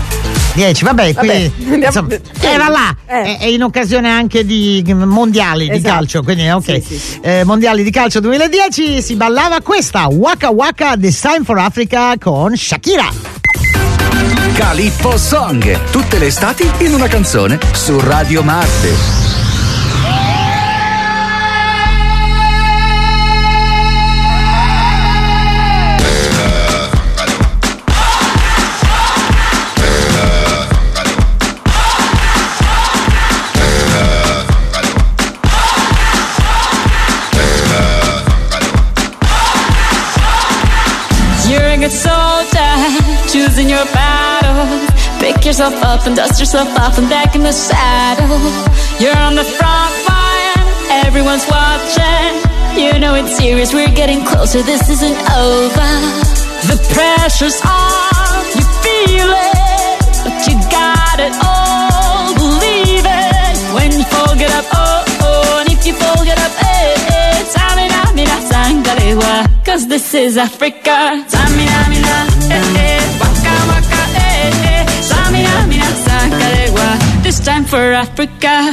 10, vabbè, qui insomma, va là, è in occasione anche di mondiali di calcio, quindi ok. Sì. Mondiali di calcio 2010 si ballava questa Waka Waka This Time for Africa con Shakira. Calippo Song, tutte le estati in una canzone su Radio Marte. Choosing your battle. Pick yourself up and dust yourself off and back in the saddle. You're on the front line, everyone's watching. You know it's serious, we're getting closer, this isn't over. The pressure's on, you feel it, but you got it all, believe it. When you fall, get up, oh, oh, and if you fall, get up, eh, eh. Samina, mina, sangalewa, cause this is Africa. Samina, mina, eh, eh. This time for Africa.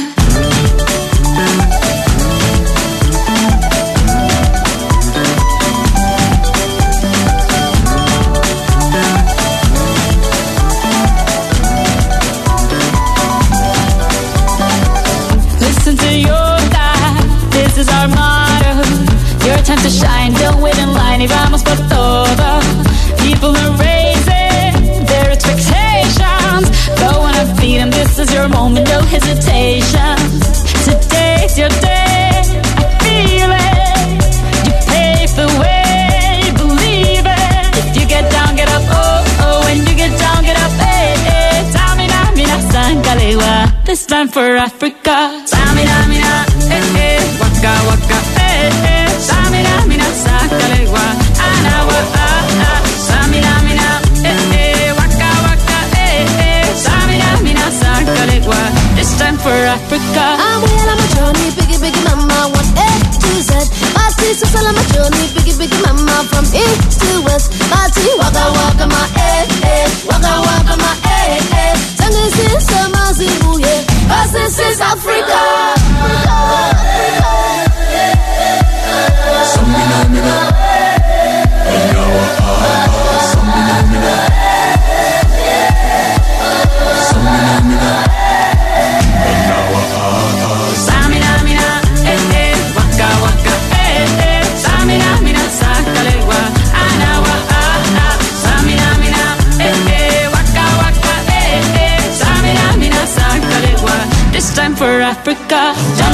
Listen to your God, this is our motto. Your time to shine, don't wait in line. Y vamos por todo. People are raising their expectations. Go on and feed them, this is your moment, no hesitation. Today's your day, I feel it. You pave the way, believe it. If you get down, get up, oh, oh. When you get down, get up, eh, eh. Samina, mina, sangalewa. This time for Africa. Samina, mina, eh, eh. Waka, waka, eh, eh. Samina, mina, sangalewa. Anawa, ah, ah. Samina, mina, eh, eh. Waka, waka, eh, eh. Samina, mina, sangalewa. This time for Africa. I'm well on my journey, biggie, biggie mama, 1 A to Z. My sister's all on my journey, biggie, biggie mama, from east to west. My tea, waka, waka, my waka, waka, my Tango sister, my zibu, yeah. Cause this is Africa. Samina, mina, Anyawa, Samina, mina, Samina, mina, Anyawa, Samina, mina, eh, eh. Waka, waka, eh, eh. Samina, mina, sangalewa. Anawa, ah, ah. Samina, mina, eh, eh. Waka, waka, eh, eh. Samina, mina, sangalewa. This time for Africa.